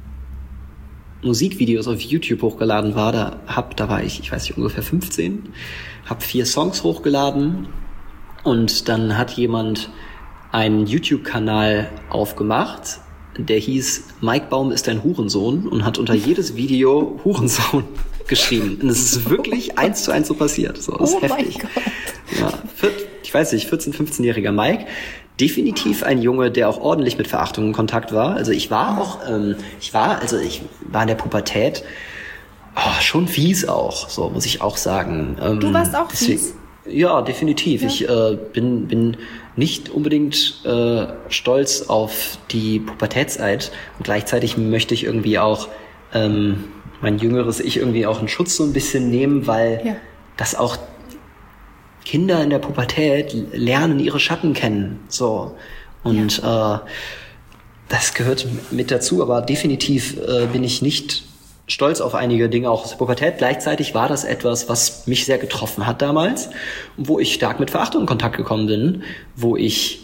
Musikvideos auf YouTube hochgeladen war, da, hab, da war ich, ich weiß nicht, ungefähr fünfzehn, habe vier Songs hochgeladen, und dann hat jemand einen YouTube-Kanal aufgemacht, der hieß Mike Baum ist ein Hurensohn, und hat unter jedes Video Hurensohn geschrieben. Und es ist wirklich eins zu eins so passiert. So, das oh ist heftig. Mein Gott. Ja, ich weiß nicht, vierzehn-, fünfzehnjähriger Mike. Definitiv ein Junge, der auch ordentlich mit Verachtung in Kontakt war. Also ich war auch, ähm, ich war, also ich war in der Pubertät oh, schon fies auch, so muss ich auch sagen. Ähm, du warst auch deswegen, fies? Ja, definitiv. Ja. Ich äh, bin, bin nicht unbedingt äh, stolz auf die Pubertätszeit, und gleichzeitig möchte ich irgendwie auch ähm, mein jüngeres Ich irgendwie auch in Schutz so ein bisschen nehmen, weil ja. das auch Kinder in der Pubertät lernen ihre Schatten kennen, so, und ja. äh, das gehört mit dazu, aber definitiv äh, bin ich nicht stolz auf einige Dinge auch aus der Pubertät. Gleichzeitig war das etwas, was mich sehr getroffen hat damals, wo ich stark mit Verachtung in Kontakt gekommen bin, wo ich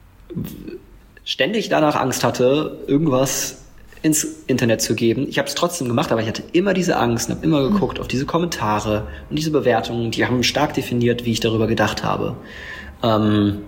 ständig danach Angst hatte, irgendwas ins Internet zu geben. Ich habe es trotzdem gemacht, aber ich hatte immer diese Angst und habe immer geguckt mhm. auf diese Kommentare und diese Bewertungen, die haben stark definiert, wie ich darüber gedacht habe. Ähm,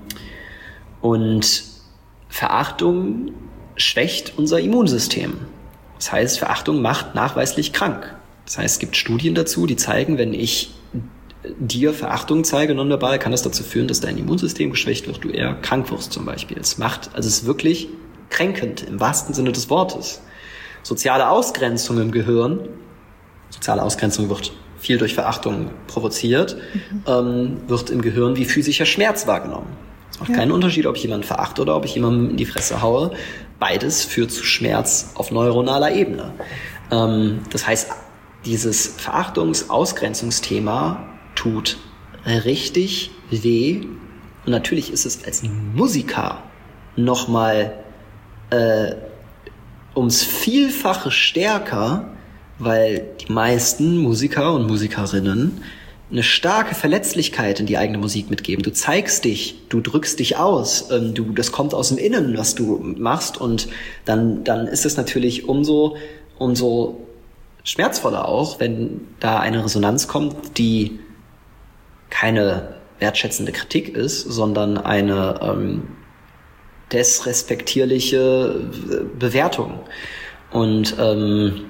und Verachtung schwächt unser Immunsystem. Das heißt, Verachtung macht nachweislich krank. Das heißt, es gibt Studien dazu, die zeigen, wenn ich dir Verachtung zeige nonverbal, kann das dazu führen, dass dein Immunsystem geschwächt wird, du eher krank wirst zum Beispiel. Es macht, also es ist wirklich kränkend im wahrsten Sinne des Wortes. Soziale Ausgrenzung im Gehirn, soziale Ausgrenzung wird viel durch Verachtung provoziert, mhm. ähm, wird im Gehirn wie physischer Schmerz wahrgenommen. Es macht ja. keinen Unterschied, ob ich jemanden verachte oder ob ich jemandem in die Fresse haue. Beides führt zu Schmerz auf neuronaler Ebene. Ähm, das heißt, dieses Verachtungs-Ausgrenzungsthema tut richtig weh. Und natürlich ist es als Musiker nochmal äh, ums Vielfache stärker, weil die meisten Musiker und Musikerinnen eine starke Verletzlichkeit in die eigene Musik mitgeben. Du zeigst dich, du drückst dich aus, ähm, du, das kommt aus dem Innen, was du machst, und dann, dann ist es natürlich umso, umso schmerzvoller auch, wenn da eine Resonanz kommt, die keine wertschätzende Kritik ist, sondern eine ähm, desrespektierliche Bewertung. Und ähm,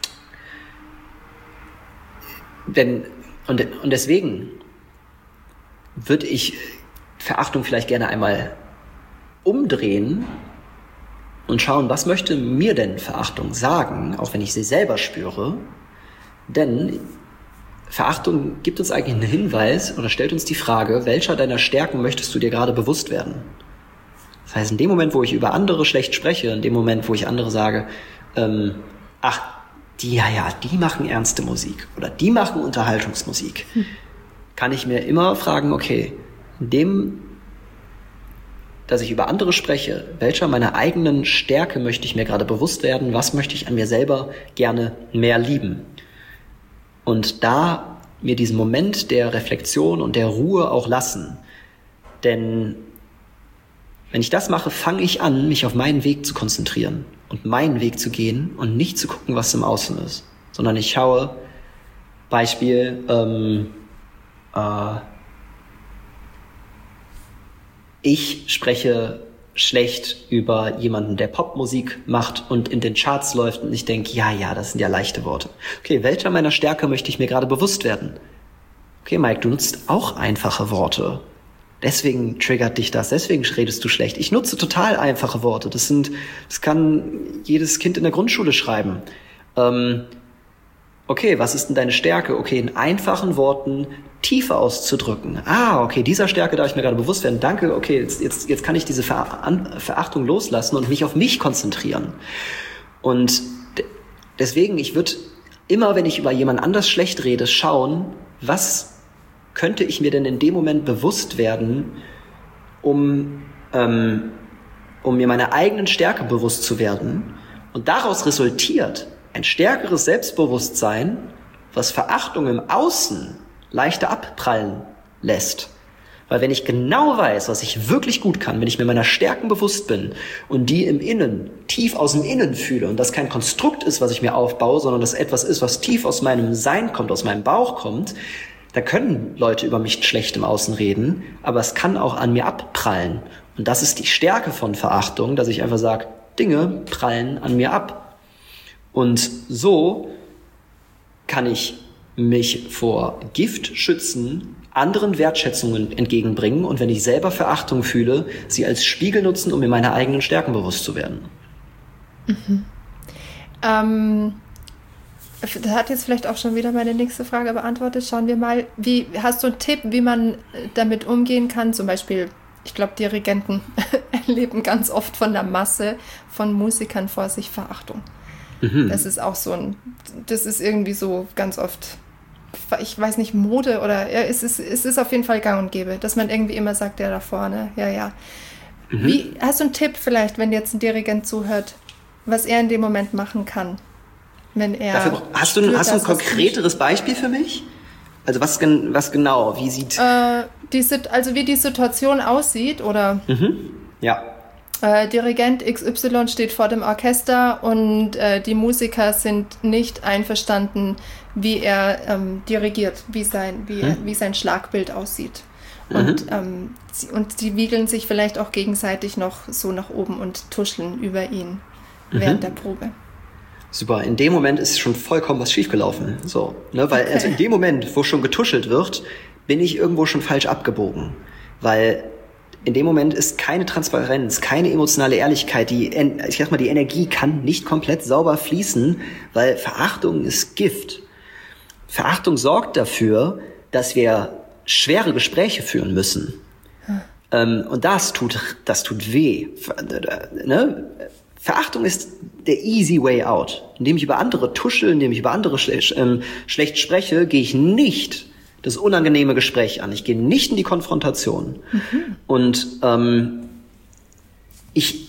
denn und, und deswegen würde ich Verachtung vielleicht gerne einmal umdrehen und schauen, was möchte mir denn Verachtung sagen, auch wenn ich sie selber spüre. Denn Verachtung gibt uns eigentlich einen Hinweis oder stellt uns die Frage, welcher deiner Stärken möchtest du dir gerade bewusst werden? Das heißt, in dem Moment, wo ich über andere schlecht spreche, in dem Moment, wo ich andere sage, ähm, ach, die, ja, ja, die machen ernste Musik oder die machen Unterhaltungsmusik, hm. kann ich mir immer fragen, okay, in dem, dass ich über andere spreche, welcher meiner eigenen Stärke möchte ich mir gerade bewusst werden, was möchte ich an mir selber gerne mehr lieben? Und da mir diesen Moment der Reflexion und der Ruhe auch lassen. Denn wenn ich das mache, fange ich an, mich auf meinen Weg zu konzentrieren und meinen Weg zu gehen und nicht zu gucken, was im Außen ist, sondern ich schaue, Beispiel, ähm, äh, ich spreche schlecht über jemanden, der Popmusik macht und in den Charts läuft und ich denke, ja, ja, das sind ja leichte Worte. Okay, welcher meiner Stärke möchte ich mir gerade bewusst werden? Okay, Mike, du nutzt auch einfache Worte. Deswegen triggert dich das, deswegen redest du schlecht. Ich nutze total einfache Worte. Das sind, das kann jedes Kind in der Grundschule schreiben. Ähm, okay, was ist denn deine Stärke? Okay, in einfachen Worten tiefer auszudrücken. Ah, okay, dieser Stärke darf ich mir gerade bewusst werden. Danke, okay, jetzt, jetzt, jetzt kann ich diese Ver- An- Verachtung loslassen und mich auf mich konzentrieren. Und d- deswegen, ich würde immer, wenn ich über jemand anders schlecht rede, schauen, was könnte ich mir denn in dem Moment bewusst werden, um, ähm, um mir meiner eigenen Stärke bewusst zu werden. Und daraus resultiert ein stärkeres Selbstbewusstsein, was Verachtung im Außen leichter abprallen lässt. Weil wenn ich genau weiß, was ich wirklich gut kann, wenn ich mir meiner Stärken bewusst bin und die im Innen, tief aus dem Innen fühle und das kein Konstrukt ist, was ich mir aufbaue, sondern das etwas ist, was tief aus meinem Sein kommt, aus meinem Bauch kommt, da können Leute über mich schlecht im Außen reden, aber es kann auch an mir abprallen. Und das ist die Stärke von Verachtung, dass ich einfach sage, Dinge prallen an mir ab. Und so kann ich mich vor Gift schützen, anderen Wertschätzungen entgegenbringen und wenn ich selber Verachtung fühle, sie als Spiegel nutzen, um mir meine eigenen Stärken bewusst zu werden. Mhm. Ähm, das hat jetzt vielleicht auch schon wieder meine nächste Frage beantwortet. Schauen wir mal, wie hast du einen Tipp, wie man damit umgehen kann? Zum Beispiel, ich glaube, Dirigenten erleben ganz oft von der Masse von Musikern vor sich Verachtung. Mhm. Das ist auch so ein, das ist irgendwie so ganz oft, ich weiß nicht, Mode oder ja, es ist, es ist auf jeden Fall gang und gäbe, dass man irgendwie immer sagt, der da vorne, ja, ja. Mhm. Wie, hast du einen Tipp vielleicht, wenn jetzt ein Dirigent zuhört, was er in dem Moment machen kann, wenn er Dafür, hast du, hast du ein konkreteres Beispiel für mich? Also was, was genau, wie sieht... Äh, die, also wie die Situation aussieht oder... Mhm. Ja. Äh, Dirigent X Y steht vor dem Orchester und äh, die Musiker sind nicht einverstanden, wie er ähm, dirigiert, wie sein, wie, hm? wie sein Schlagbild aussieht. Mhm. Und, ähm, sie, und die wiegeln sich vielleicht auch gegenseitig noch so nach oben und tuscheln über ihn mhm. während der Probe. Super, in dem Moment ist schon vollkommen was schiefgelaufen. So, ne? Weil okay. also in dem Moment, wo schon getuschelt wird, bin ich irgendwo schon falsch abgebogen. Weil in dem Moment ist keine Transparenz, keine emotionale Ehrlichkeit, die, ich sag mal, die Energie kann nicht komplett sauber fließen, weil Verachtung ist Gift. Verachtung sorgt dafür, dass wir schwere Gespräche führen müssen. Hm. Ähm, und das tut, das tut weh. Ne? Verachtung ist der easy way out. Indem ich über andere tuschel, indem ich über andere schle- ähm, schlecht spreche, gehe ich nicht das unangenehme Gespräch an. Ich gehe nicht in die Konfrontation. Mhm. Und ähm, ich,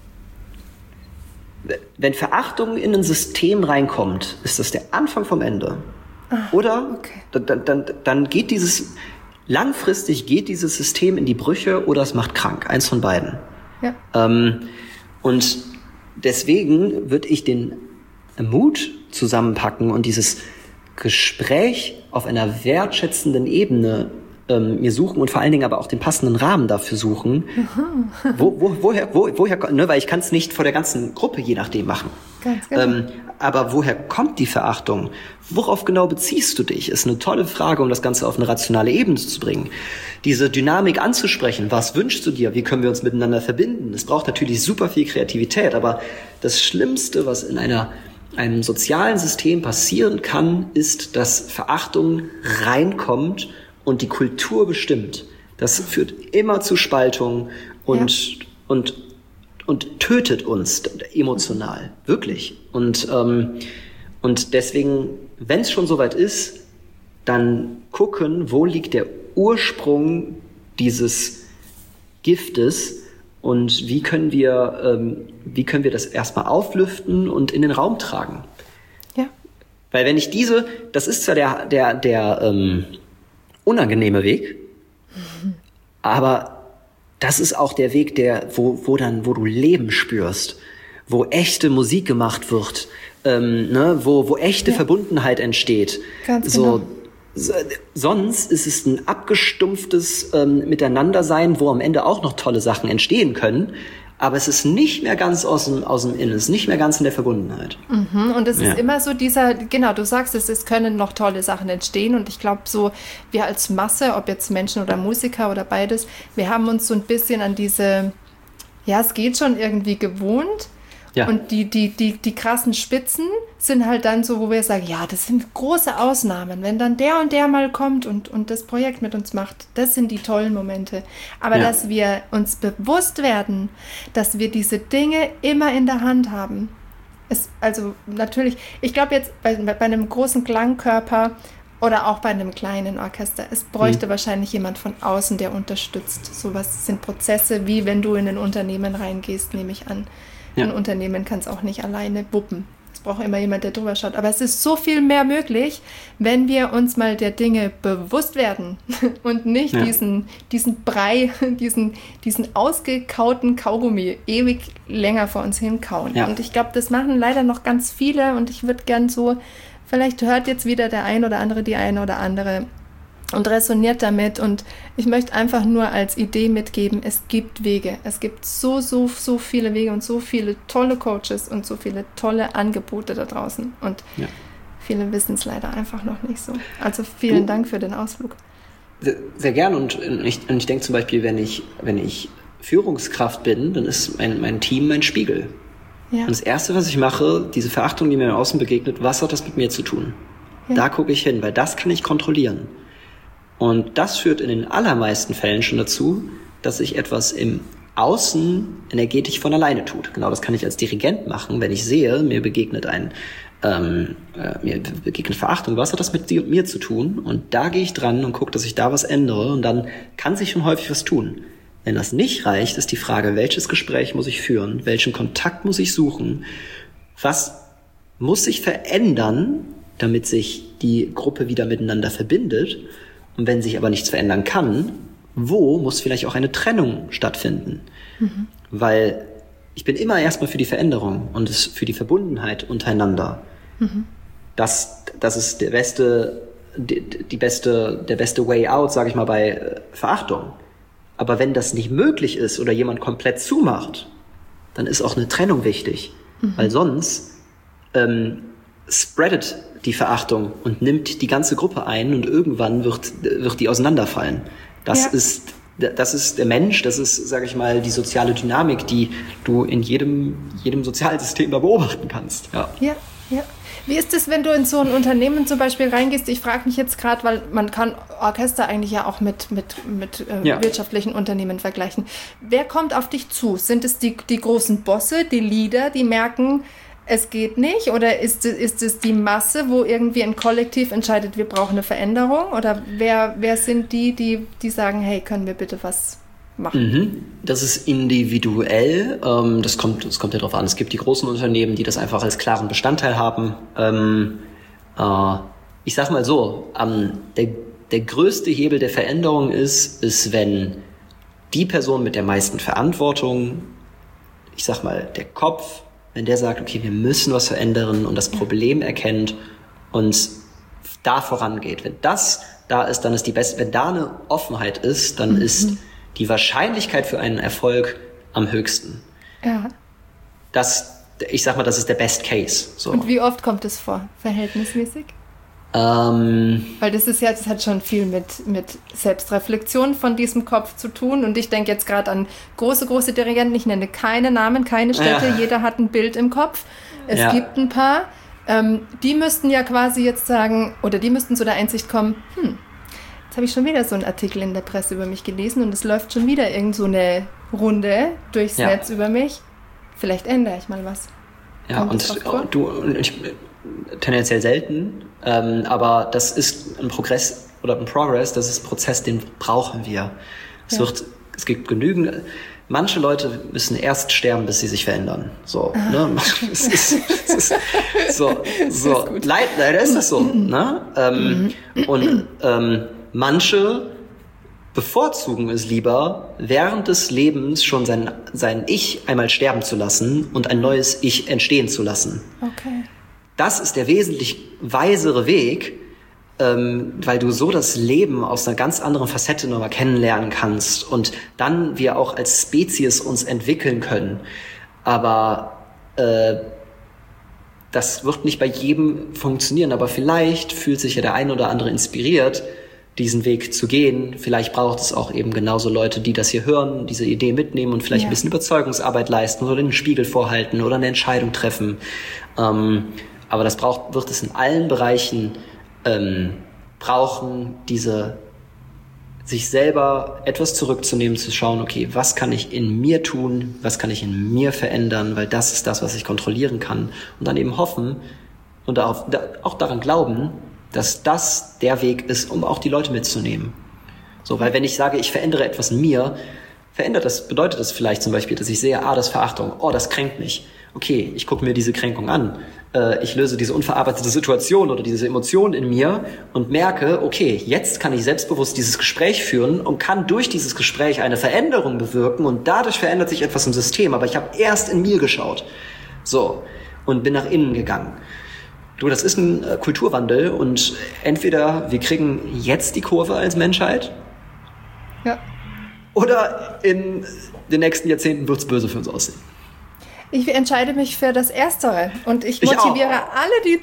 wenn Verachtung in ein System reinkommt, ist das der Anfang vom Ende. Ach, oder okay. dann, dann, dann geht dieses, langfristig geht dieses System in die Brüche oder es macht krank. Eins von beiden. Ja. Ähm, und deswegen würde ich den Mut zusammenpacken und dieses Gespräch auf einer wertschätzenden Ebene ähm, mir suchen und vor allen Dingen aber auch den passenden Rahmen dafür suchen. wo, wo, woher, wo, woher, ne, weil ich kann es nicht vor der ganzen Gruppe je nachdem machen. Ganz genau. Ähm, aber woher kommt die Verachtung? Worauf genau beziehst du dich? Ist eine tolle Frage, um das Ganze auf eine rationale Ebene zu bringen. Diese Dynamik anzusprechen. Was wünschst du dir? Wie können wir uns miteinander verbinden? Es braucht natürlich super viel Kreativität, aber das Schlimmste, was in einer einem sozialen System passieren kann, ist, dass Verachtung reinkommt und die Kultur bestimmt. Das führt immer zu Spaltung und, ja. und, und tötet uns emotional. Wirklich. Und, ähm, und deswegen, wenn es schon soweit ist, dann gucken, wo liegt der Ursprung dieses Giftes und wie können wir, ähm, wie können wir das erstmal auflüften und in den Raum tragen. Ja. Weil wenn ich diese, das ist zwar der, der, der ähm, unangenehme Weg, mhm. aber das ist auch der Weg, der, wo, wo dann, wo du Leben spürst, wo echte Musik gemacht wird, ähm, ne, wo, wo echte ja. Verbundenheit entsteht. Ganz so, genau. so, sonst ist es ein abgestumpftes ähm, Miteinandersein, wo am Ende auch noch tolle Sachen entstehen können. Aber es ist nicht mehr ganz aus dem, aus dem Innen, es ist nicht mehr ganz in der Verbundenheit. Mhm, und es ja. ist immer so dieser, genau, du sagst es, es können noch tolle Sachen entstehen. Und ich glaube so, wir als Masse, ob jetzt Menschen oder Musiker oder beides, wir haben uns so ein bisschen an diese, ja, es geht schon irgendwie gewohnt. Ja. Und die, die, die, die krassen Spitzen sind halt dann so, wo wir sagen, ja, das sind große Ausnahmen. Wenn dann der und der mal kommt und, und das Projekt mit uns macht, das sind die tollen Momente. Aber ja. dass wir uns bewusst werden, dass wir diese Dinge immer in der Hand haben. Es, also natürlich, ich glaube jetzt bei, bei einem großen Klangkörper oder auch bei einem kleinen Orchester, es bräuchte mhm. wahrscheinlich jemand von außen, der unterstützt. Sowas sind Prozesse, wie wenn du in ein Unternehmen reingehst, nehme ich an. Ja. Ein Unternehmen kann es auch nicht alleine wuppen. Es braucht immer jemand, der drüber schaut. Aber es ist so viel mehr möglich, wenn wir uns mal der Dinge bewusst werden und nicht ja. diesen, diesen Brei, diesen, diesen ausgekauten Kaugummi ewig länger vor uns hinkauen. Ja. Und ich glaube, das machen leider noch ganz viele. Und ich würde gern so, vielleicht hört jetzt wieder der ein oder andere die eine oder andere und resoniert damit. Und ich möchte einfach nur als Idee mitgeben, es gibt Wege. Es gibt so, so, so viele Wege und so viele tolle Coaches und so viele tolle Angebote da draußen. Und ja. viele wissen es leider einfach noch nicht so. Also vielen du, Dank für den Ausflug. Sehr, sehr gern. Und ich, und ich denke zum Beispiel, wenn ich, wenn ich Führungskraft bin, dann ist mein, mein Team mein Spiegel. Ja. Und das Erste, was ich mache, diese Verachtung, die mir im Außen begegnet, was hat das mit mir zu tun? Ja. Da gucke ich hin, weil das kann ich kontrollieren. Und das führt in den allermeisten Fällen schon dazu, dass sich etwas im Außen energetisch von alleine tut. Genau, das kann ich als Dirigent machen, wenn ich sehe, mir begegnet ein, ähm, äh, mir begegnet Verachtung. Was hat das mit dir, mir zu tun? Und da gehe ich dran und gucke, dass ich da was ändere. Und dann kann sich schon häufig was tun. Wenn das nicht reicht, ist die Frage, welches Gespräch muss ich führen? Welchen Kontakt muss ich suchen? Was muss sich verändern, damit sich die Gruppe wieder miteinander verbindet? Und wenn sich aber nichts verändern kann, wo muss vielleicht auch eine Trennung stattfinden? Mhm. Weil ich bin immer erstmal für die Veränderung und es für die Verbundenheit untereinander. Mhm. Das, das ist der beste, die, die beste, der beste Way out, sage ich mal, bei Verachtung. Aber wenn das nicht möglich ist oder jemand komplett zumacht, dann ist auch eine Trennung wichtig. Mhm. Weil sonst ähm, spreadet die Verachtung und nimmt die ganze Gruppe ein und irgendwann wird, wird die auseinanderfallen. Das ja. ist, das ist der Mensch, das ist, sage ich mal, die soziale Dynamik, die du in jedem, jedem Sozialsystem da beobachten kannst. Ja. ja, ja. Wie ist es, wenn du in so ein Unternehmen zum Beispiel reingehst? Ich frage mich jetzt gerade, weil man kann Orchester eigentlich ja auch mit, mit, mit äh, ja. wirtschaftlichen Unternehmen vergleichen. Wer kommt auf dich zu? Sind es die, die großen Bosse, die Leader, die merken, es geht nicht? Oder ist es, ist es die Masse, wo irgendwie ein Kollektiv entscheidet, wir brauchen eine Veränderung? Oder wer, wer sind die, die, die sagen, hey, können wir bitte was machen? Mhm. Das ist individuell. Ähm, das kommt, das kommt ja drauf an. Es gibt die großen Unternehmen, die das einfach als klaren Bestandteil haben. Ähm, äh, ich sag mal so, ähm, der, der größte Hebel der Veränderung ist, ist, wenn die Person mit der meisten Verantwortung, ich sag mal, der Kopf, wenn der sagt, okay, wir müssen was verändern und das Problem erkennt und da vorangeht. Wenn das da ist, dann ist die beste, wenn da eine Offenheit ist, dann mhm. ist die Wahrscheinlichkeit für einen Erfolg am höchsten. Ja. Das, ich sag mal, das ist der Best Case. So. Und wie oft kommt es vor, verhältnismäßig? Ähm, Weil das ist ja, das hat schon viel mit, mit Selbstreflexion von diesem Kopf zu tun. Und ich denke jetzt gerade an große, große Dirigenten. Ich nenne keine Namen, keine Städte. Ja. Jeder hat ein Bild im Kopf. Es ja. gibt ein paar. Ähm, die müssten ja quasi jetzt sagen, oder die müssten zu der Einsicht kommen, hm, jetzt habe ich schon wieder so einen Artikel in der Presse über mich gelesen und es läuft schon wieder irgend so eine Runde durchs ja. Netz über mich. Vielleicht ändere ich mal was. Ja, Kommt und du, ich, tendenziell selten, ähm, aber das ist ein Progress oder ein Progress, das ist ein Prozess, den brauchen wir. Es ja. wird, es gibt genügend, manche Leute müssen erst sterben, bis sie sich verändern. So, ah. ne? es ist, es ist, so, so. Ist Leid, leider ist das so, ne? Ähm, mhm. Und ähm, manche bevorzugen es lieber, während des Lebens schon sein, sein Ich einmal sterben zu lassen und ein neues Ich entstehen zu lassen. Okay. Das ist der wesentlich weisere Weg, ähm, weil du so das Leben aus einer ganz anderen Facette nochmal kennenlernen kannst und dann wir auch als Spezies uns entwickeln können. Aber äh, das wird nicht bei jedem funktionieren, aber vielleicht fühlt sich ja der eine oder andere inspiriert, diesen Weg zu gehen. Vielleicht braucht es auch eben genauso Leute, die das hier hören, diese Idee mitnehmen und vielleicht ja. ein bisschen Überzeugungsarbeit leisten oder den Spiegel vorhalten oder eine Entscheidung treffen. Ähm, aber das braucht, wird es in allen Bereichen ähm, brauchen, diese sich selber etwas zurückzunehmen, zu schauen, okay, was kann ich in mir tun, was kann ich in mir verändern, weil das ist das, was ich kontrollieren kann. Und dann eben hoffen und auch, auch daran glauben, dass das der Weg ist, um auch die Leute mitzunehmen. So, weil wenn ich sage, ich verändere etwas in mir, verändert das, bedeutet das vielleicht zum Beispiel, dass ich sehe, ah, das ist Verachtung, oh, das kränkt mich. Okay, ich gucke mir diese Kränkung an. Äh, ich löse diese unverarbeitete Situation oder diese Emotion in mir und merke, okay, jetzt kann ich selbstbewusst dieses Gespräch führen und kann durch dieses Gespräch eine Veränderung bewirken und dadurch verändert sich etwas im System. Aber ich habe erst in mir geschaut. So, und bin nach innen gegangen. Du, das ist ein äh, Kulturwandel und entweder wir kriegen jetzt die Kurve als Menschheit ja. oder in den nächsten Jahrzehnten wird's böse für uns aussehen. Ich entscheide mich für das Erstere und ich motiviere ich alle, die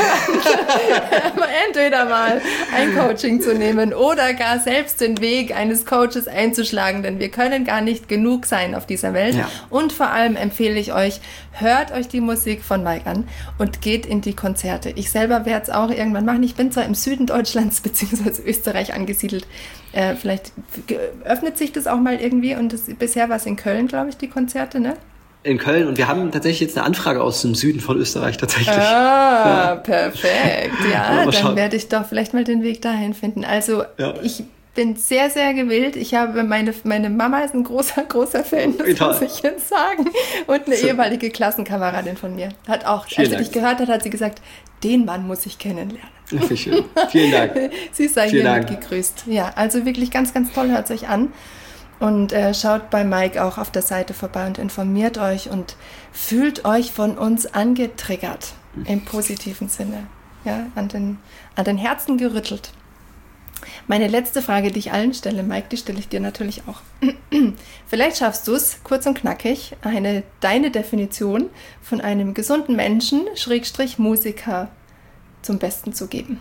zuhören, entweder mal ein Coaching zu nehmen oder gar selbst den Weg eines Coaches einzuschlagen, denn wir können gar nicht genug sein auf dieser Welt. Ja. Und vor allem empfehle ich euch, hört euch die Musik von Mike an und geht in die Konzerte. Ich selber werde es auch irgendwann machen. Ich bin zwar im Süden Deutschlands bzw. Österreich angesiedelt. Äh, vielleicht öffnet sich das auch mal irgendwie und das, bisher war es in Köln, glaube ich, die Konzerte, ne? In Köln und wir haben tatsächlich jetzt eine Anfrage aus dem Süden von Österreich tatsächlich. Ah, ja. Perfekt. Ja, ja dann werde ich doch vielleicht mal den Weg dahin finden. Also ja. ich bin sehr, sehr gewillt. Ich habe meine, meine Mama ist ein großer, großer Fan, das Total. muss ich jetzt sagen. Und eine so. ehemalige Klassenkameradin von mir hat auch, Vielen als sie dich gehört hat, hat sie gesagt, den Mann muss ich kennenlernen. Schön. Vielen Dank. Sie sei hiermit gegrüßt. Ja, also wirklich ganz, ganz toll, hört es euch an. Und äh, schaut bei Mike auch auf der Seite vorbei und informiert euch und fühlt euch von uns angetriggert, im positiven Sinne, ja, an den, an den Herzen gerüttelt. Meine letzte Frage, die ich allen stelle, Mike, die stelle ich dir natürlich auch. Vielleicht schaffst du es, kurz und knackig, eine, deine Definition von einem gesunden Menschen, Schrägstrich Musiker, zum Besten zu geben.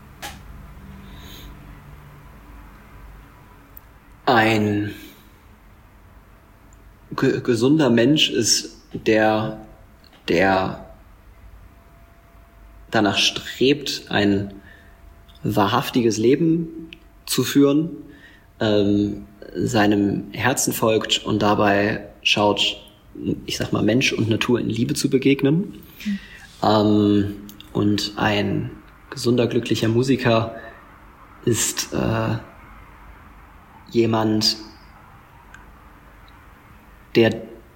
Ein ge- gesunder Mensch ist der, der danach strebt, ein wahrhaftiges Leben zu führen, ähm, seinem Herzen folgt und dabei schaut, ich sag mal, Mensch und Natur in Liebe zu begegnen. Mhm. Ähm, und ein gesunder, glücklicher Musiker ist äh, jemand, der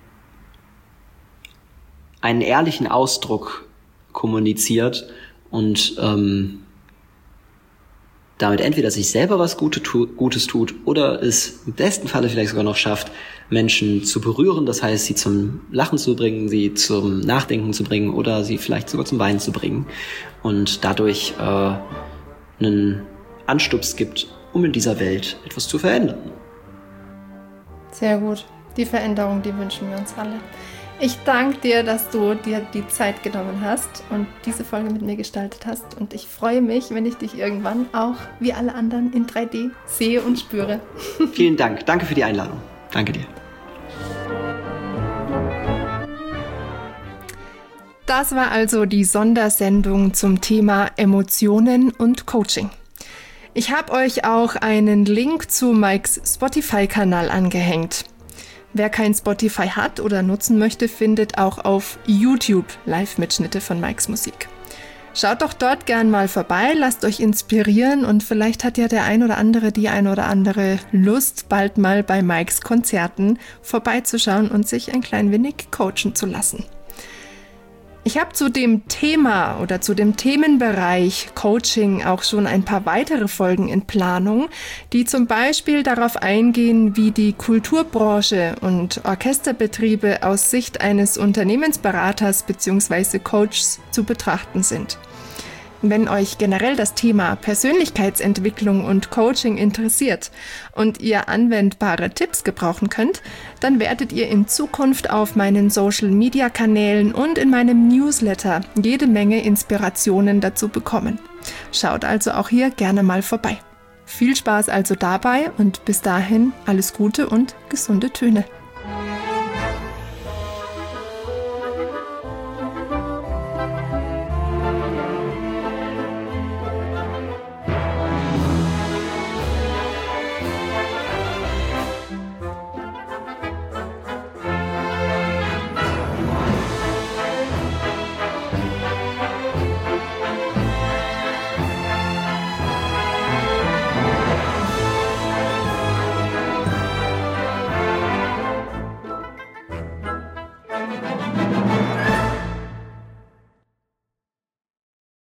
einen ehrlichen Ausdruck kommuniziert und ähm, damit entweder sich selber was Gute, tu, Gutes tut oder es im besten Falle vielleicht sogar noch schafft, Menschen zu berühren, das heißt, sie zum Lachen zu bringen, sie zum Nachdenken zu bringen oder sie vielleicht sogar zum Weinen zu bringen und dadurch äh, einen Anstups gibt, um in dieser Welt etwas zu verändern. Sehr gut. Die Veränderung, die wünschen wir uns alle. Ich danke dir, dass du dir die Zeit genommen hast und diese Folge mit mir gestaltet hast. Und ich freue mich, wenn ich dich irgendwann auch wie alle anderen in drei D sehe und spüre. Vielen Dank. Danke für die Einladung. Danke dir. Das war also die Sondersendung zum Thema Emotionen und Coaching. Ich habe euch auch einen Link zu Mikes Spotify-Kanal angehängt. Wer kein Spotify hat oder nutzen möchte, findet auch auf YouTube Live-Mitschnitte von Mikes Musik. Schaut doch dort gern mal vorbei, lasst euch inspirieren und vielleicht hat ja der ein oder andere, die ein oder andere Lust, bald mal bei Mikes Konzerten vorbeizuschauen und sich ein klein wenig coachen zu lassen. Ich habe zu dem Thema oder zu dem Themenbereich Coaching auch schon ein paar weitere Folgen in Planung, die zum Beispiel darauf eingehen, wie die Kulturbranche und Orchesterbetriebe aus Sicht eines Unternehmensberaters bzw. Coaches zu betrachten sind. Wenn euch generell das Thema Persönlichkeitsentwicklung und Coaching interessiert und ihr anwendbare Tipps gebrauchen könnt, dann werdet ihr in Zukunft auf meinen Social-Media-Kanälen und in meinem Newsletter jede Menge Inspirationen dazu bekommen. Schaut also auch hier gerne mal vorbei. Viel Spaß also dabei und bis dahin alles Gute und gesunde Töne.